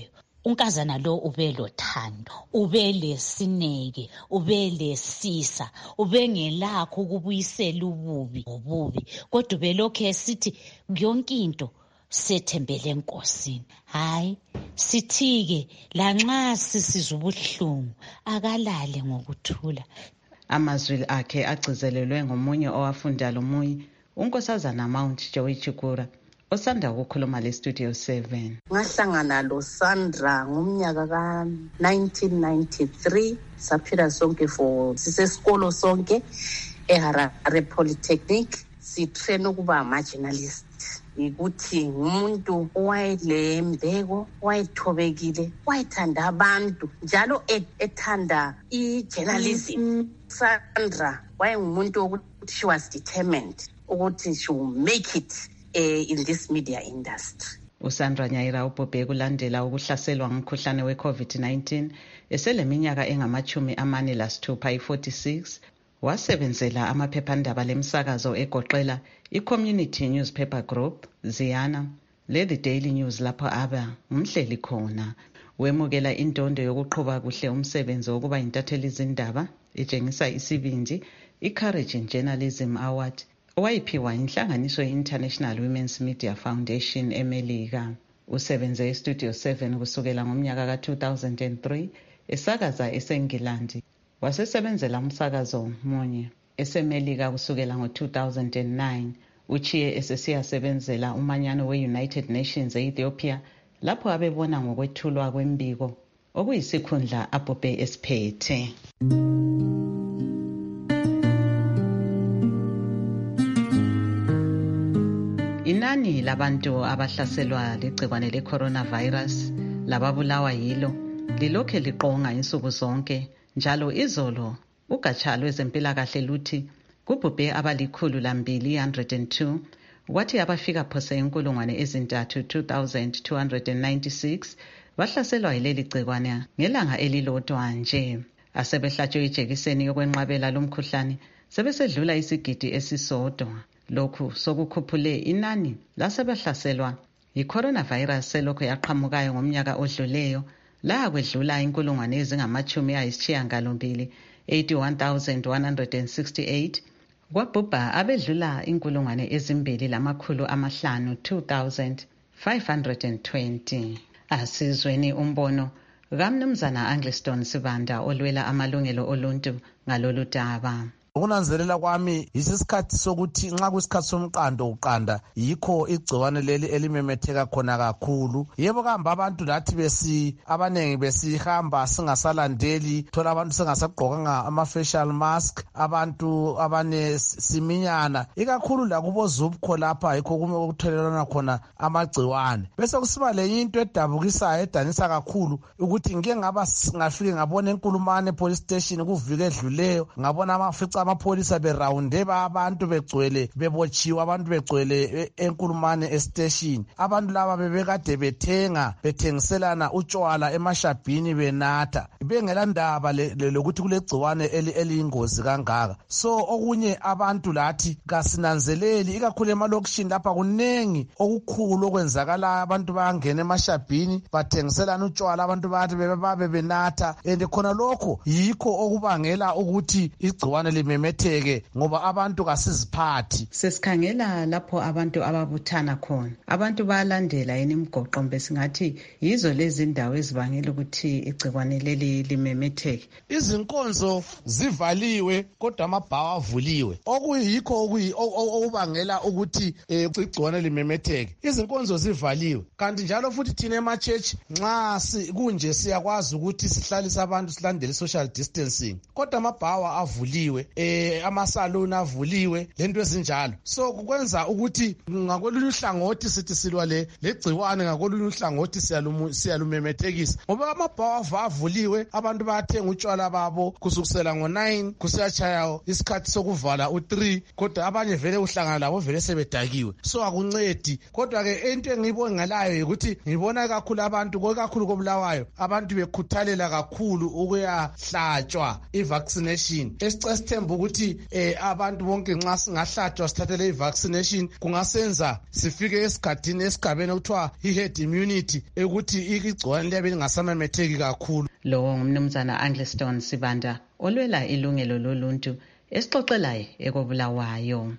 S17: unkazana lo ube lothando, ube lesineke, ube lesisa, ube ngelakho ukubuyisela ububi ububi, kodwa ubelokhu esithi yonke into sethembele enkosini. Hayi, sithike lanxa sisizwa ubuhlungu akalale ngokuthula.
S2: Amazwi akhe agcizelelwe ngomunye owafunda lo muyi, unkosazana Mount Joy Chikura, osanda ukukhuluma le Studio seven.
S19: Ngahlangana lo Sandra ngomnyaka ka nineteen ninety-three, saphila sonke for sisesikolo sonke eHarare Polytechnic, sitrain ukuba ama-journalist. Ukuthi umuntu owayelembeko, wayethobekile, wayethanda abantu, njalo ethanda i-journalism. Sandra wayengumuntu ukuthi she was determined ukuthi she will make it uh, in this media industry.
S2: uSandra Nyaira ubhubhe kulandela ukuhlaselwa ngumkhuhlane we-COVID nineteen eseleminyaka engamachumi amane lasithupha i-forty-six. Wasebenzela amaphephandaba lemsakazo egoqela i-Community Newspaper Group, Ziyana, le The Daily News lapho aba umhleli khona. Wemukela indondo yokuqhuba kuhle umsebenzi wokuba intatheli izindaba etshengisa isibindi i-Courage in Journalism Award owayiphiwa inhlanganiso ye-International Women's Media Foundation eMelika. Usebenze eStudio seven kusukela ngomnyaka ka two thousand three esakaza eseNgilandi. Wasesebenzela umsakazo munye eseMelika kusukela ngo two thousand nine. Uchiye esesiyasebenzela umanyano we-United Nations e-Ethiopia lapho abebona ngokwethulwa kwembiko okuyisikhundla abhubhe esiphethe. Inani labantu abahlaselwa ligcikwane le-coronavirus lababulawa yilo lilokhe liqonga insuku zonke. Njalo izolo ugatsha lwezempilakahle luthi kubhubhe abalikhulu lambili one hundred two, kwathi abafika phose inkulungwane ezintathu two thousand two hundred ninety-six bahlaselwa yileli gcikwane ngelanga elilodwa nje. Asebehlatshwe ijekiseni yokwenqabela lomkhuhlane sebesedlula isigidi esisodwa. Lokhu sokukhuphule inani lasebehlaselwa yi-coronavirus selokhu yaqhamukayo ngomnyaka odluleyo la kwedlula inkulungwane ezingamachumi ayisishiyagalombili eighty-one thousand one hundred sixty-eight, kwabhubha abedlula inkulungwane ezimbili lamakhulu amahlanu two thousand five hundred twenty. Asizweni umbono kaMnumzana Angliston Sibanda olwela amalungelo oluntu ngalolu daba.
S18: Ukunanzelela kwami yisikhathi sokuthi nxa kuyisikhathi somqando uqanda yikho igciwane leli elimemetheka khona kakhulu. Yebo kahamba abantu lathi besi abanengi besihamba singasalandeli, thola abantu singasagqokanga ama-facial mask, abantu abane siminyana ikakhulu lakubo zubkho lapha yikho kume ukuthelelana khona amagciwane. Bese kusiba le into edabukisayo edanisa kakhulu ukuthi ngike ngaba ngafike ngabona enkulumane police station kuvike edluleyo, ngabona amafica amapholisa berawunde abantu begcwele bebotshiwe, abantu begcwele enkulumane estation. Abantu laba bebekade bethenga bethengiselana utshwala emashabhini benatha, bengela ndaba lokuthi kulegciwane eliyingozi kangaka. So okunye abantu lathi kasinanzeleli, ikakhulu emalokishini lapha kunengi okukhulu okwenzakala. Abantu bayangena emashabhini bathengiselana utshwala, abantu bathi babe benatha, and khona lokho yikho okubangela ukuthi igciwane lime metheke ngoba abantu kasiziphathi.
S2: Sesikhangela lapho abantu ababuthana khona, abantu bayalandela yini imigoqo mbe singathi yizo lezi ndawo ezibangela ukuthi igcikwane leli limemetheke.
S18: Izinkonzo zivaliwe kodwa amabhawa avuliwe, okuyikho okubangela ukuthi igcikwane limemetheke. Izinkonzo zivaliwe kanti njalo futhi thina ema-church nxa kunje siyakwazi ukuthi sihlalise abantu silandele social distancing, kodwa amabhawa avuliwe, eh amasaluni avuliwe, lento ezinjalo. So kukwenza ukuthi ngakolunye uhlangothi sithi silwa le legciwane, ngakolunye uhlangothi siyalumemethekisa ngoba amabhawa avuliwe, abantu bayathenga utshwala babo kusukisela ngo nine kusiyachaya isikhathi sokuvala u three, kodwa abanye vele uhlangana labo vele sebedakiwe. So akuncedi, kodwa ke into engiyibongelayo ukuthi ngibona kakhulu abantu kakhulu kobulawayo abantu bekhuthalela kakhulu ukuyahlatshwa i-vaccination. Esithemba mhlawumbe ukuthi eh abantu bonke nxa singahlatshwa sithathele i-vaccination kungasenza sifike esigabeni esigabeni okuthiwa i-herd immunity ukuthi igcikwane liyabe lingasamemetheki kakhulu.
S2: Lo ngumnumzana Angliston Sibanda olwela ilungelo loluntu esixoxelayo ekobulawayo.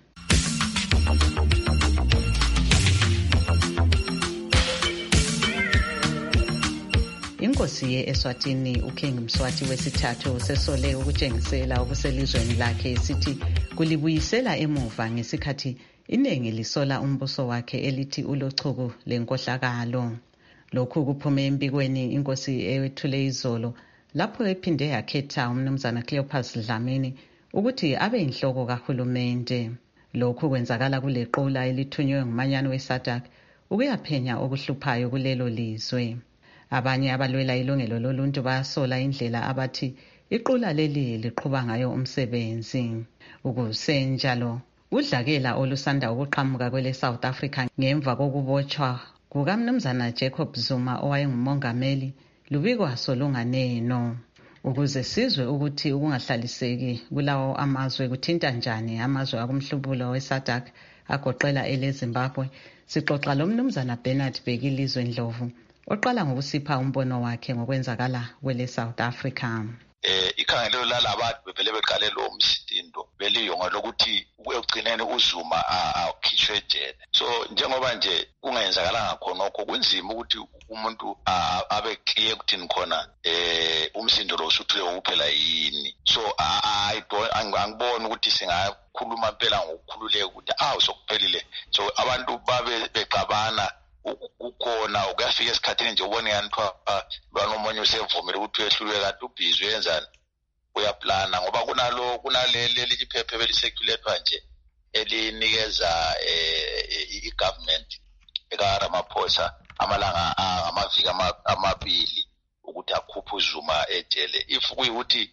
S2: Inkosi ye-Eswatini uKing Mswati wesithathu sesole ukutshengisela obuselizweni lakhe sithi kulibuyisela emuva ngesikhathi iningi lisola umbuso wakhe elithi ulochuku lenkohlakalo. Lokhu kuphume empikweni inkosi ewethule izolo lapho ephinde yakhetha umnumzana Cleopas Dlamini ukuthi abe inhloko kahulumende. Lokhu kwenzakala kule qula elithunywe ngumanyano weSADC ukuyaphenya okuhluphayo kulelo lizwe. Abanye abalwela ilungelo loluntu bayasola indlela abathi iqula leli liqhuba ngayo umsebenzi. Ukusenjalo udlakela olusanda ukuqhamuka kwele South Africa ngemva kokubotshwa kukamnumzana Jacob Zuma owayengumongameli lubikwa solunganeno. Ukuze sizwe ukuthi ukungahlaliseki kulawo amazwe kuthinta njani amazwe akumhlubulo weSADC agoqela eleZimbabwe, sixoxa lo mnumzana Bernard Bhekilizwe Ndlovu oqala ngokusipha umbono wakhe ngokwenzakala kwele South Africa.
S20: Eh ikhangelelo lalabantu bevele beqale lo msindo beliyonga lokuthi ukugcineni uZuma akhishwe ejele. So njengoba nje kungenzakalanga khonokho kunzima ukuthi umuntu abe clear ukuthi khona eh umsindo lo usuthule ukuphela yini. So I don't angibona ukuthi singakhuluma phela ngokukhululeka ukuthi awu sokuphelile. So abantu babe beqabana ukhona ukuyafika esikhathini nje ubone yanithwa banomonye usevumile ukuthi uyehlulwe kanti ubhizi uyenzani uyaplana ngoba kunalo kunaleli liphephe beliseculate nje elinikeza i-government eka Ramaphosa amalanga amaviki amabili ukuthi akhuphe uZuma ejele. If kuyukuthi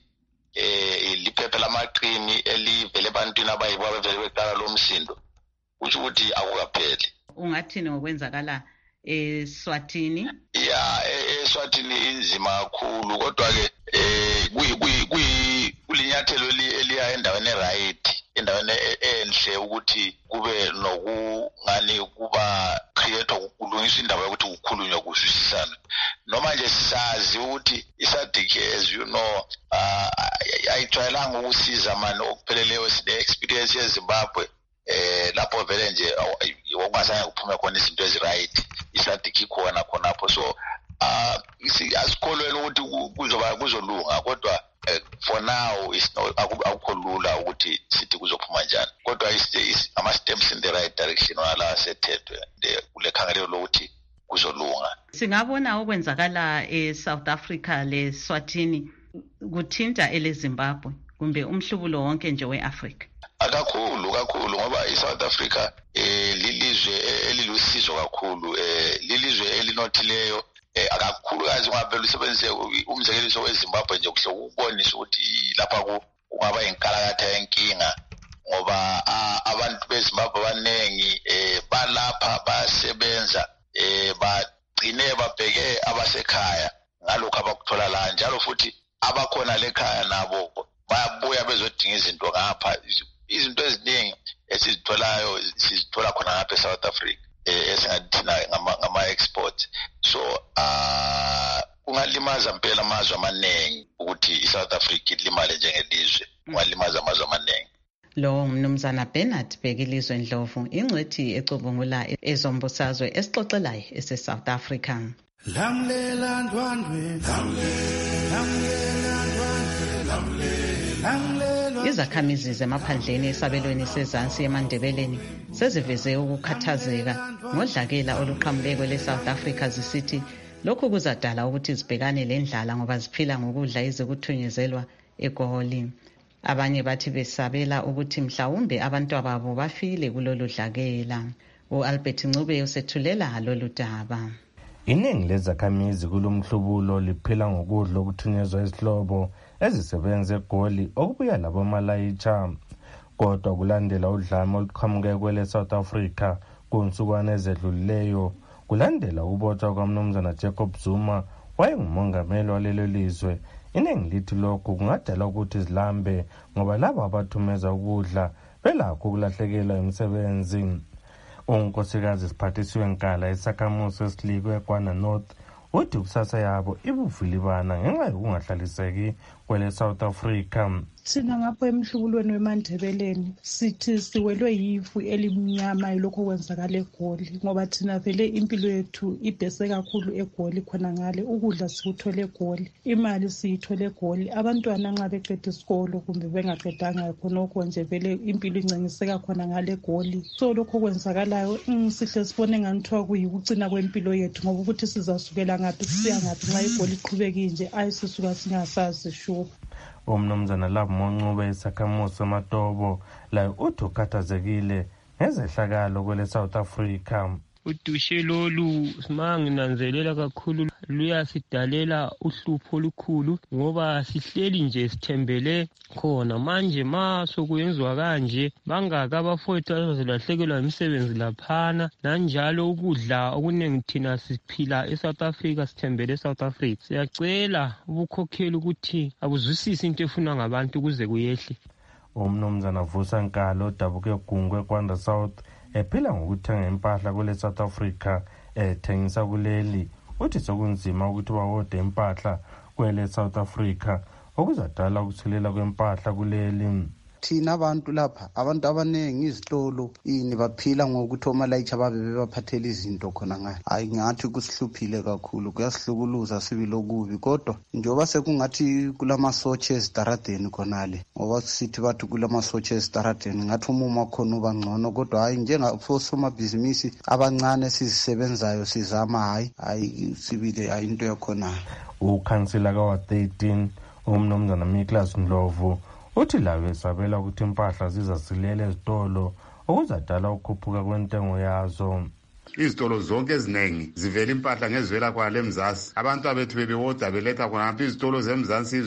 S20: eh liphephe lamaqini elivele ebantwini abayibo abevele beqala lo msindo uthi ukuthi akukapheli.
S2: Ungathini ngokwenzakala eSwatini?
S20: Ya eSwatini inzima kakhulu kodwa ke eh kuyi kulinyathelo eliya endaweni eright endaweni enhle ukuthi kube nokungani kuba create ukulungisa indaba yokuthi ukukhulunywa kuzwisisana. Noma nje sisazi ukuthi iSADC as you know ayitshayelanga ukusiza manje okupheleleyo sine experience yeZimbabwe eh lapho vele nje okungasanga kuphume khona izinto eziright iSADC ikhona khonapho. So ah asikholweni ukuthi kuzoba kuzolunga kodwa for now akukho lula ukuthi sithi kuzophuma njani kodwa ama steps in the right direction wala sethethwe kule khangelelo lokuthi kuzolunga.
S2: Singabona okwenzakala eSouth Africa leSwatini kuthinta eleZimbabwe kumbe umhlubulo wonke nje weAfrica.
S20: Akakhulu kakhulu ngoba iSouth Africa eh lilizwe elilusizo kakhulu eh lilizwe elinothileyo eh akakhulu kazi ungavela usebenzise umzekeliso weZimbabwe nje kuhle ukubonisa ukuthi lapha ku ungaba inkalakatha yenkinga ngoba abantu beZimbabwe abanengi eh balapha basebenza eh bagcine babheke abasekhaya ngalokho abakuthola la njalo futhi abakhona lekhaya nabo bayabuya bezodinga izinto ngapha. Izinto eziningi esizitholayo sizithola khona ngapha eSouth Africa esingathina ngama export. So ah ungalimaza impela amazwe amaningi ukuthi iSouth Africa ilimale njengelizwe ungalimaza amazwe amaningi.
S2: Lo mnumzana Bernard Bhekilizwe Ndlovu ingcwethi ecubungula ezombusazwe esixoxelayo eseSouth Africa.
S21: Lamlela ndwandwe lamlela ndwandwe lamlela
S2: Izakhamizi zemaphandleni esabelweni sezansi eMandebeleni seziveze ukukhathazeka ngodlakela oluqhamuke kwele South Africa zisithi lokhu kuzadala ukuthi zibhekane lendlala ngoba ziphila ngokudla izikuthunyelwa eGoli. Abanye bathi besabela ukuthi mhlawumbe abantu ababo bafile kulolu dlakela. uAlbert Ncube usethulela lolu daba.
S22: Iningi lezakhamizi kulomhlubulo liphila ngokudla okuthunyezwa izihlobo ezisebenza eGoli okubuya labomalayicha kodwa kulandela udlame oluqhamuke kwele South Africa kunsukwana ezedlulileyo kulandela ukubotshwa kwamnumzana Jacob Zuma wayengumongameli walelo lizwe iningi lithi lokhu kungadala ukuthi zilambe ngoba labo abathumeza ukudla belakho ukulahlekelwa imisebenzi. Unkosikazi Siphathisiwe Nkala esakhamuzi esilikwe eGwana North uthi kusasa yabo ibuvulibana ngenxa yokungahlaliseki kwele South Africa.
S3: Sina ngapho emhlubulweni weMandebeleni sithi siwelwe yifu elimnyama yilokho kwenzakala eGoli ngoba thina vele impilo yethu ibhese kakhulu eGoli khona ngale ukudla sikuthole eGoli imali siyithole eGoli abantwana nxa beqeda isikolo kumbe bengaqedanga khonokho nje vele impilo incengiseka khona ngale eGoli so lokho kwenzakalayo sihle sibone nganithiwa kuyikucina kwempilo yethu ngoba ukuthi sizasukela ngaphi siya ngaphi nxa iGoli iqhubeke nje ayisisuka singasazi sure.
S22: Umnumzana Love Moncube esakhamuzi seMatobo la uthi ukhathazekile ngezehlakalo kwele South Africa.
S4: Udushe lolu simanginanzelela kakhulu luyasidalela uhlupho olukhulu ngoba sihleli nje sithembele khona manje maso kuyenzwa kanje bangaka abafowethu abazolahlekelwa imisebenzi laphana nanjalo ukudla okuningi thina siphila eSouth Africa sithembele eSouth Africa. Siyacela ubukhokheli ukuthi abuzwisise into efunwa ngabantu kuze kuyehle.
S22: Umnumzana Vusa Nkalo dabuke Gungwe eGwanda South ephila ngokuthenga impahla kule South Africa ethengisa kuleli uthi sokunzima ukuthi bawode impahla kwele South Africa okuzadala ukuthulela kwempahla kuleli.
S23: Thina abantu lapha abantu abanengi izitolo ini baphila ngokuthi omalayitsha babe bebaphathela izinto khona ngale. Hayi ngathi kusihluphile kakhulu kuyasihlukuluza sibilo kubi kodwa njoba sekungathi kulamasotshe ezitaradeni khonale ngoba sithi bathi kulamasotshe ezitaradeni ngathi umuma khona uba ngcono kodwa hayi njengasomabhizinisi abancane sizisebenzayo sizama hayi hayi sibile hayi into yakhona.
S22: Ukhansila kawa thirteen umnumzana Miklas Ndlovu uthi lawe sabela ukuthi impahla zizasilela ezitolo okuzadala ukukhuphuka kwentengo yazo.
S24: Izitolo zonke ezinengi zivela impahla ngezivela kwale eMzansi abantu abethu bebewoda beletha khona ngapha izitolo zeMzansi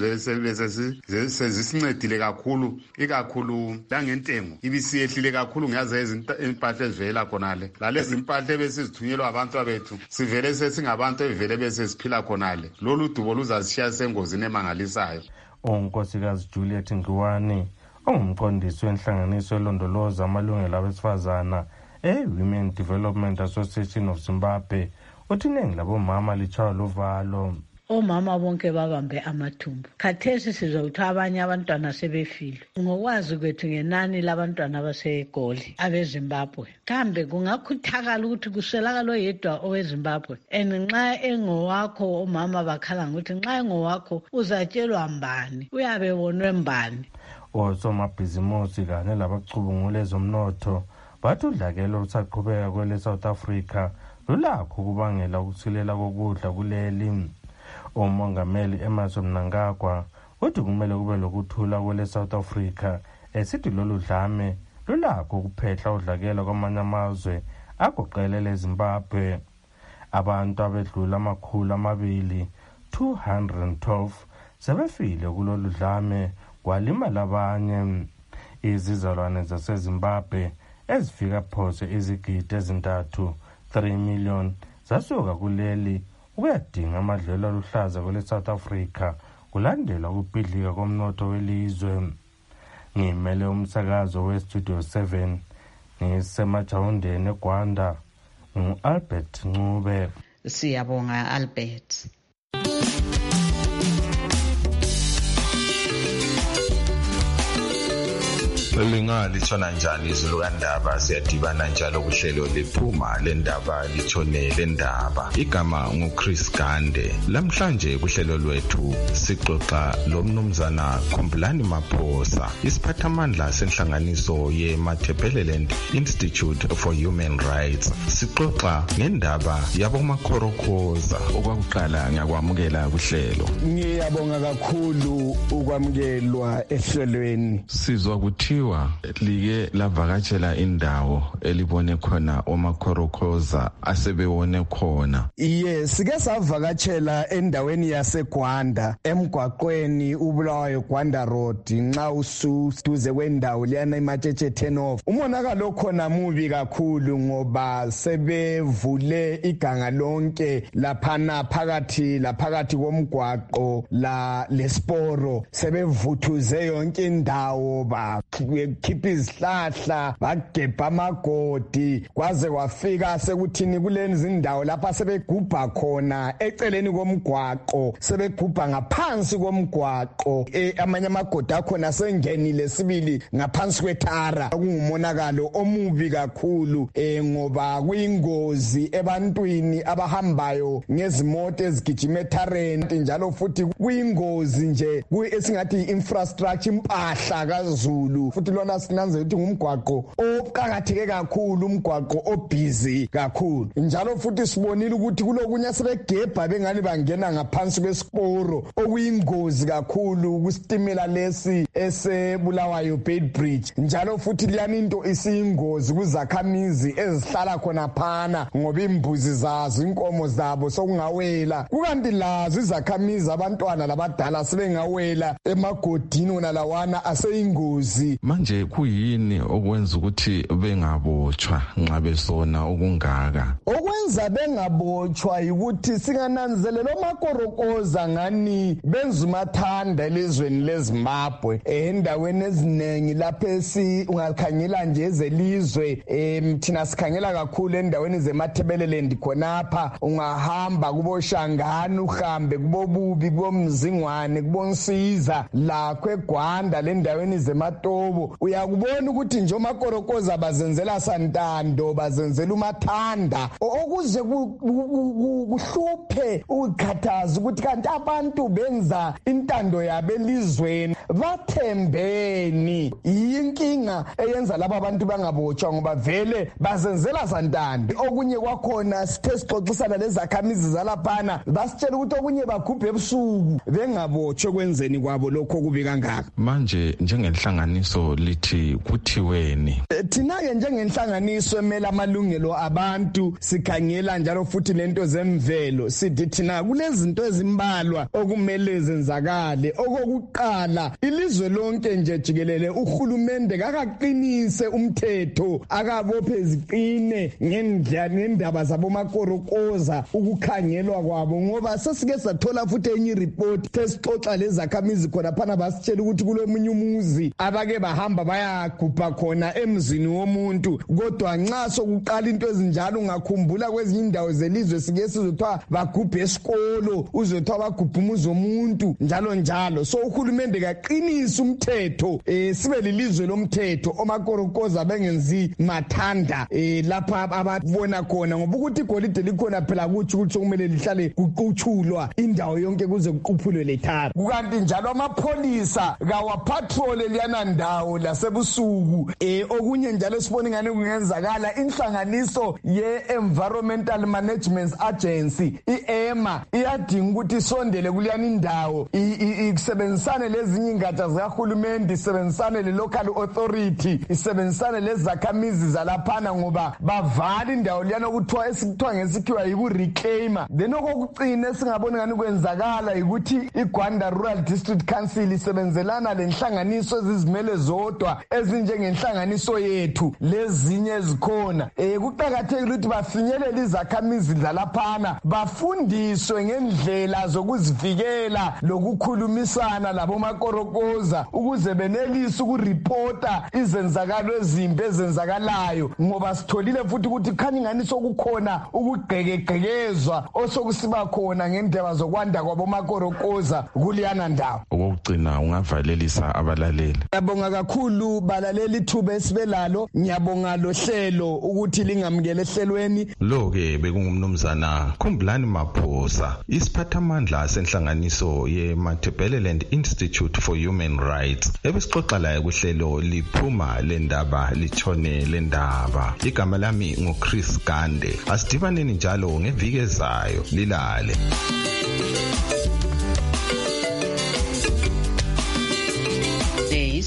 S24: sezisincedile kakhulu ikakhulu langentengo ibisiyehlile kakhulu ngaze impahla ezivela khonale lalezi impahla ebesizithunyelwa abantu abethu sivele sesingabantu evele bese siphila khonale lolu dubo luzasishiya sengozini emangalisayo.
S22: Unkosikazi Juliet Ngiwani ongumqondisi wenhlanganiso elondoloza amalungelo abesifazana e-Women Development Association of Zimbabwe uthi iningi labomama litshaywa luvalo.
S25: Omama bonke babambe amathumbu. Khathesi sizokuthi abanye abantwana sebefile. Ngokwazi kwethu ngenani labantwana baseGoli abeZimbabwe. Kambe kungakhuthakala ukuthi kuswelakala oyedwa oweZimbabwe. And nxa engowakho omama bakhala ngokuthi nxa engowakho uzatshelwa mbani? Uyabe bonwe mbani?
S22: Osomabhizimusi kanye labacubungula ezomnotho bathi udlakelo lusaqhubeka kwele South Africa lulakho ukubangela ukuthulela kokudla kuleli. Umongameli Emmerson Mnangagwa uthi kumele kube lokuthula kwele South Africa esithi lolu dlame lulakho ukuphehla udlakela kwamanye amazwe agoqelele eZimbabwe. Abantu abedlula amakhulu amabili two hundred twelve sebefile kulolu dlame kwalima labanye. Izizalwane zaseZimbabwe ezifika phose izigidi ezintathu three million zasuka kuleli ukuyadinga amadlelo aluhlaza kwele South Africa kulandela ukubhidlika komnotho welizwe. Ngimele umsakazo we-Studio seven ngisemajawundeni eGwanda ngu-Albert Ncube.
S2: Siyabonga Albert.
S26: Linga lithona njani izulu kandaba siyadibana njalo kuhlelo liphuma lendaba lithone lendaba. Igama nguChris Gande. Lamhlanje kuhlelo lwethu sixoxa lomnumzana Khumbulani Maphosa, isiphathamandla senhlanganiso ye-Matabeleland Institute for Human Rights. Sixoxa ngendaba yabomakhorokhoza. Okwakuqala ngiyakwamukela kuhlelo.
S27: Ngiyabonga kakhulu ukwamukelwa ehlelweni.
S26: Sizwa kuthiwa kuthiwa like lavakatshela indawo elibone khona omakhorokhoza asebewone khona.
S6: Yes, sike savakatshela endaweni yaseGwanda emgwaqweni uBulawayo Gwanda Road nxa usuduze kwendawo liyana imatshetshe ten off. Umonakalo khona mubi kakhulu ngoba sebevule iganga lonke laphana phakathi laphakathi komgwaqo la lesporo, sebevuthuze yonke indawo bakhipha izihlahla bagebha amagodi kwaze kwafika sekuthini kulezi indawo lapha sebegubha khona eceleni komgwaqo, sebegubha ngaphansi komgwaqo, e, amanye amagodi akhona sengenile sibili ngaphansi kwethara. Kungumonakalo omubi kakhulu e, ngoba kuyingozi ebantwini abahambayo ngezimoto ezigijima ethareni, njalo futhi kuyingozi nje esingathi infrastructure impahla kaZulu, futhi lona sinanze ukuthi ngumgwaqo oqhakatheke kakhulu, umgwaqo obusy kakhulu. Njalo futhi sibonile ukuthi kulokunya sebegebha bengani bangena ngaphansi kwesiporo okuyingozi kakhulu kustimela lesi esebulawayo Bait Bridge. Njalo futhi liyana into isiyingozi kuzakhamizi ezihlala khona phana ngoba imbuzi zazo inkomo zabo sokungawela, kukanti lazo izakhamizi abantwana labadala sebengawela emagodini wona lawana aseyingozi.
S26: Manje kuyini okwenza ukuthi bengabotshwa nxa besona okungaka?
S6: Okwenza bengabotshwa ukuthi singananzelela omakorokoza ngani benza umathanda elizweni leZimbabwe endaweni eziningi lapha esi ungakhangela nje ezelizwe, em thina sikhangela kakhulu endaweni zeMathebeleland khonapha, ungahamba kubo Shangani uhambe kubo Bubi kubo Mzingwane kubo Nsiza la kweGwanda le ndaweni zeMatobo, uyakubona ukuthi nje omakorokoza bazenzela santando bazenzela umathanda okuze kuhluphe ukukhathaza ukuthi kanti abantu benza intando yabo elizweni bathembeni. Yinkinga eyenza laba abantu bangabotshwa ngoba vele bazenzela santando. Okunye kwakhona sithe sixoxisana lezakhamizi zalaphana basitshela ukuthi okunye bagubhe ebusuku bengabotshwe kwenzeni kwabo lokho kubi kangaka.
S26: Manje njengenhlanganiso lithi kuthiweni?
S6: Thina ke njengenhlanganiso emela amalungelo abantu sikhangela njalo futhi lento zemvelo, sithi thina kulezinto ezimbalwa okumele zenzakale. Okokuqala, ilizwe lonke nje jikelele uhulumende kakaqinise umthetho akabophe ziqine ngendlela ngendaba zabomakorokoza ukukhangelwa kwabo, ngoba sesike sathola futhi enye report tesixoxa lezakhamizi khona phana basitshela ukuthi kulomunye umuzi abake bahamba bayagubha khona emzini womuntu, kodwa nxa sokuqala into ezinjalo ungakhumbula kwezinye indawo zelizwe sike sizothiwa bagubhe esikolo, uzothiwa bagubha umuzi womuntu njalo njalo. So uhulumende kaqinisa umthetho, eh sibe lilizwe lomthetho, omakorokoza bengenzi mathanda eh lapha ababona khona, ngoba ukuthi igolide likhona phela kuthi ukuthi kumele lihlale kuquthulwa indawo yonke kuze kuquphulwe lethara. Kukanti njalo amapholisa kawapatrol liyana ndawo lasebusuku. Eh okunye njalo sibona ngane kungenzakala inhlanganiso ye-Environmental Management Agency i-EMA iyadinga ukuthi isondele kuliyana indawo isebenzisane lezinye ingatsha zikahulumende, isebenzisane le-local authority, isebenzisane lezakhamizi zalaphana ngoba bavala indawo liyana ukuthiwa esikuthiwa ngesikhiwa yiku-reclaimer. Then okokucina esingabona ngani kwenzakala yikuthi iGwanda Rural District Council isebenzelana lenhlanganiso ezizimele zodwa ezinjengenhlanganiso yethu lezinye ezikhona. Eh kuqhakathekile ukuthi bafinyelele izakhamizi zalaphana bafundiswe ngendlela zokuzivikela lokukhulumisana labomakorokoza ukuze benelise ukuripota izenzakalo ezimbi ezenzakalayo, ngoba sitholile futhi ukuthi khanye ngani sokukhona ukugqekeqhekezwa osokusiba khona ngendaba zokwanda kwabomakorokoza kuliyana ndawo.
S26: Okugcina ungavalelisa abalaleli.
S6: Ngiyabonga kakhulu balaleli ithuba esibelalo, ngiyabonga lo hlelo ukuthi lingamukele ehlelweni.
S26: Lo ke bekungumnumzana Khumbulani Maphosa, isiphathamandla senhlanganiso ye-Matabeleland Institute for Human Rights, ebesixoxa laye kuhlelo liphuma lendaba litshone lendaba. Igama lami nguChris Gande. Asidibaneni njalo ngeviki ezayo, lilale.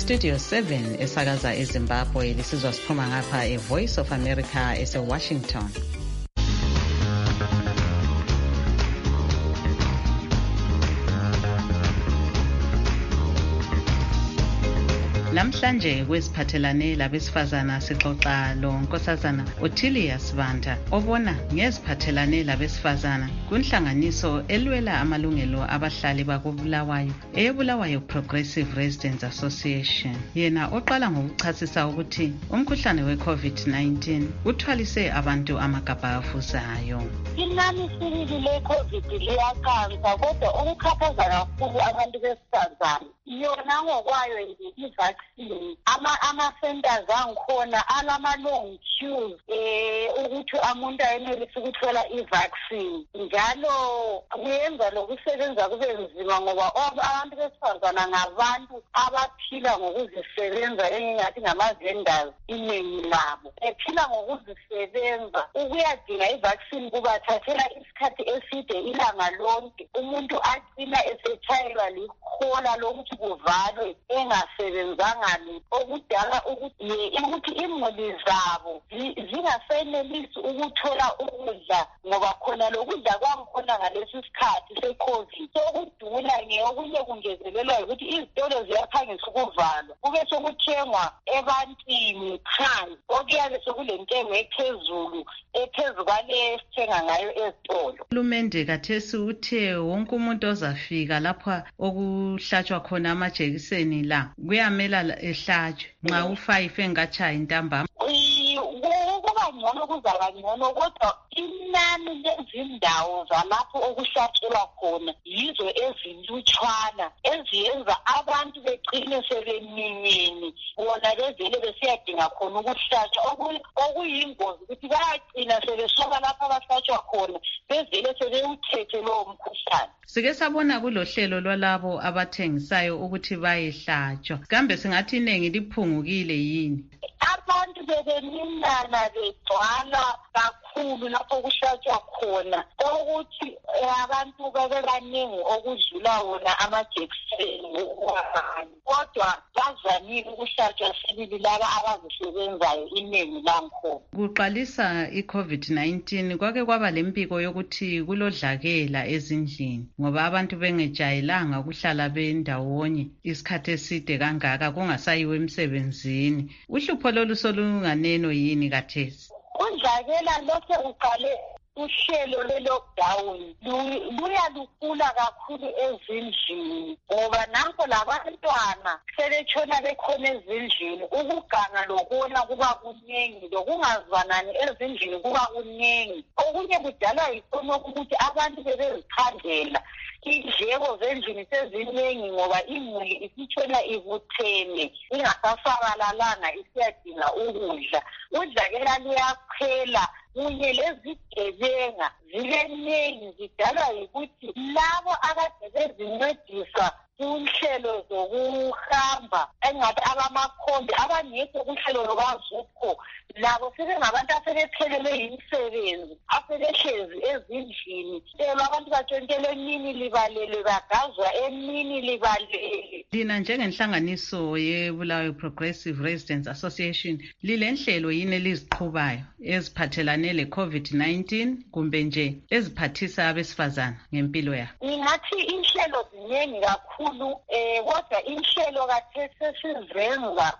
S2: iStudio seven esakaza eZimbabwe lisizwa siphuma ngapha eVoice of America ese-Washington. Namhlanje kwesiphathelane labesifazana sixoxa lo Nkosazana Ottilia Sibanda obona ngeziphathelane labesifazana kunhlanganiso elwela amalungelo abahlali bakubulawayo eyebulawayo Progressive Residents Association. Yena oqala ngokuchasisa ukuthi umkhuhlane we-COVID nineteen uthwalise abantu amagabha afuzayo.
S7: Inani sibili le-COVID liyaqansa kodwa okukhathaza kakhulu abantu besifazane yona ngokwayo i-vaccine ama-centers angikhona alama-long queues um ukuthi umuntu ayenelise ukuthola i-vaccine njalo kuyenza lokusebenza kube nzima ngoba abantu besifazana ngabantu abaphila ngokuzisebenza engingathi ngama-vendors iningi labo ephila ngokuzisebenza ukuyadinga i-vaccine kubathathela isikhathi eside ilanga lonke umuntu agcina esetshayelwa likhola lokuthi kuvalwe engasebenzanga lutho okudala ukuthi imuli zabo zingasenelisi ukuthola ukudla ngoba khona lokudla kwakhona ngalesi sikhathi se-COVID sokudula ngeyokunye kungezelelwa ukuthi izitolo ziyaphangisa ukuvalwa kube sokuthengwa ebantwini phansi okuyabe sekule ntengo ephezulu ephezu kwale esithenga ngayo ezitolo.
S2: Uhulumende kathesi uthe wonke umuntu ozafika lapha okuhlatshwa khona amajekiseni la kuyamela ehlatshwe nxa u-five engatshayi intambama.
S7: Kuba ngcono kuzaba ngcono kodwa inani lezindawo zalapho okuhlatshelwa khona yizo ezilutshwana eziyenza abantu begcine sebeminyene bona bevele besiyadinga khona ukuhlatshwa okuyingozi ukuthi bayagcina sebesoka lapho abahlatshwa khona bevele sebewuthethe lowo mkhuhlane.
S2: Sike sabona kulohlelo lwalabo abathengisayo ukuthi bayehlatshwa kambe singathi iningi liphungukile yini?
S7: Abantu bebeminana begcwala kakhulu lapho kuhlatshwa khona ukuthi abantu bebebaningi okudlula wona amajekiseni kodwa bazamile ukuhlatshwa sibili laba abazisebenzayo iningi langkhona.
S2: Kuqalisa i-COVID nineteen kwake kwaba lempiko yokuthi kulodlakela ezindlini ngoba abantu bengejayelanga ukuhlala bendawonye isikhathi eside kangaka kungasayiwe emsebenzini. Uhlupho lolu solunganeno yini kathesi?
S7: Udlakela lokho uqale uhlelo le-lockdown luyalukhula kakhulu ezindlini ngoba nanko labantwana sebetshona bekhona ezindlini ukuganga lokuna kuba kuningi lokungazwanani ezindlini kuba kuningi okunye kudalwa yikhono ukuthi abantu bebezithandela indleko zendlini seziningi ngoba imuli isitshona ibuthene ingasasabalalanga isiyadinga ukudla. Udlakela luyaphela kunye lezigebenga zibeningi zidalwa yikuthi labo akade bezincedisa kunhlelo zokuhamba engathi abamakhombi abangekho kuhlelo lokazukho labo sebengabantu asebephelelwe yimisebenzi asebehlezi ezindlini lelo abantu batshontshelwe emini libalele bagazwa emini libalele.
S2: Lina njengenhlanganiso yebulawayo Progressive Residents Association lile nhlelo yini eliziqhubayo eziphathelane le-COVID nineteen kumbe nje eziphathisa abesifazana ngempilo yabo?
S7: Ingathi inhlelo ziningi kakhulu eh kodwa inhlelo kathesi sesizenza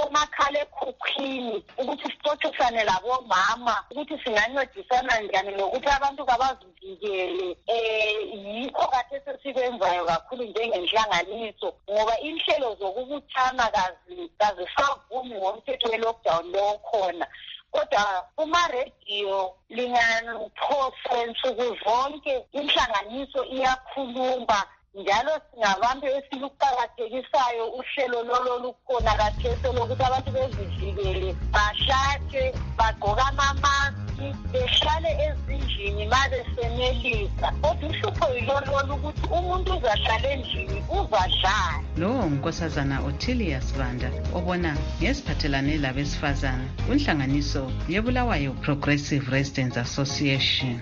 S7: kubomakhalekhukhwini ukuthi sixoxisane labomama ukuthi singancedisana njani lokuthi abantu kabazivikele eh yikho kathesi esikwenzayo kakhulu njengenhlanganiso ngoba inhlelo zokubuthana kazi kazisavumi ngomthetho we-lockdown lokhona kodwa kuma-radio lingaphosa nsuku zonke inhlanganiso iyakhuluma njalo singabantu esiluqakathekisayo uhlelo lolo lukhona kathesi lokuthi abantu bezivikele bahlatshwe bagqoka amamaski behlale ezindlini ma besenelisa kodwa uhlupho yilolo ukuthi umuntu uzahlala endlini uzadlala.
S2: Lo Nkosazana Ottilia Sibanda obona ngesiphathelane labesifazana kunhlanganiso yebulawayo Progressive Residents Association.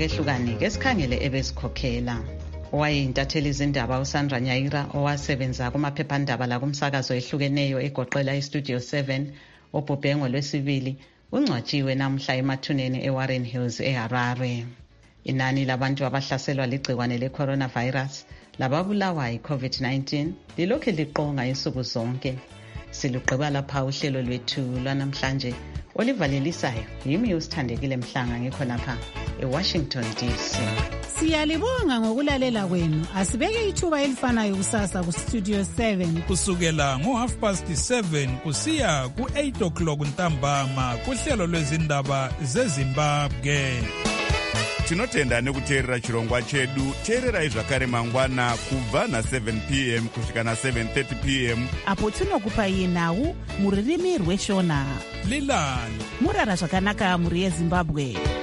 S2: akehlukani-ke sikhangele ebezikhokhela. Owayeyintatheli izindaba uSandra Nyaira owasebenza kumaphephandaba lakumsakazo ehlukeneyo egoqela iStudio seven obhubhe ngolwesibili ungcwatshiwe namhla emathuneni eWarren Hills eHarare. Inani labantu abahlaselwa ligciwane le-coronavirus lababulawa yi-COVID nineteen lilokhu liqonga insuku zonke. Silugqiba lapha uhlelo lwethu lwanamhlanje olivalelisayo yimi usithandekile Mhlanga ngikhonapha eWashington D C.
S1: Siyalibonga ngokulalela kwenu. Asibeke ithuba elifanayo kusasa kuStudio seven
S8: kusukela ngo half past seven kusiya ku eight o'clock ntambama kuhlelo lwezindaba zeZimbabwe.
S10: Tinotenda nekuteerera chirongwa chedu. Teererai zvakare mangwana kubva na seven p m kusvika na seven thirty p m
S1: apo tinokupai nhau muririmi rweshona.
S8: Lilani
S1: murara zvakanaka muri yeZimbabwe.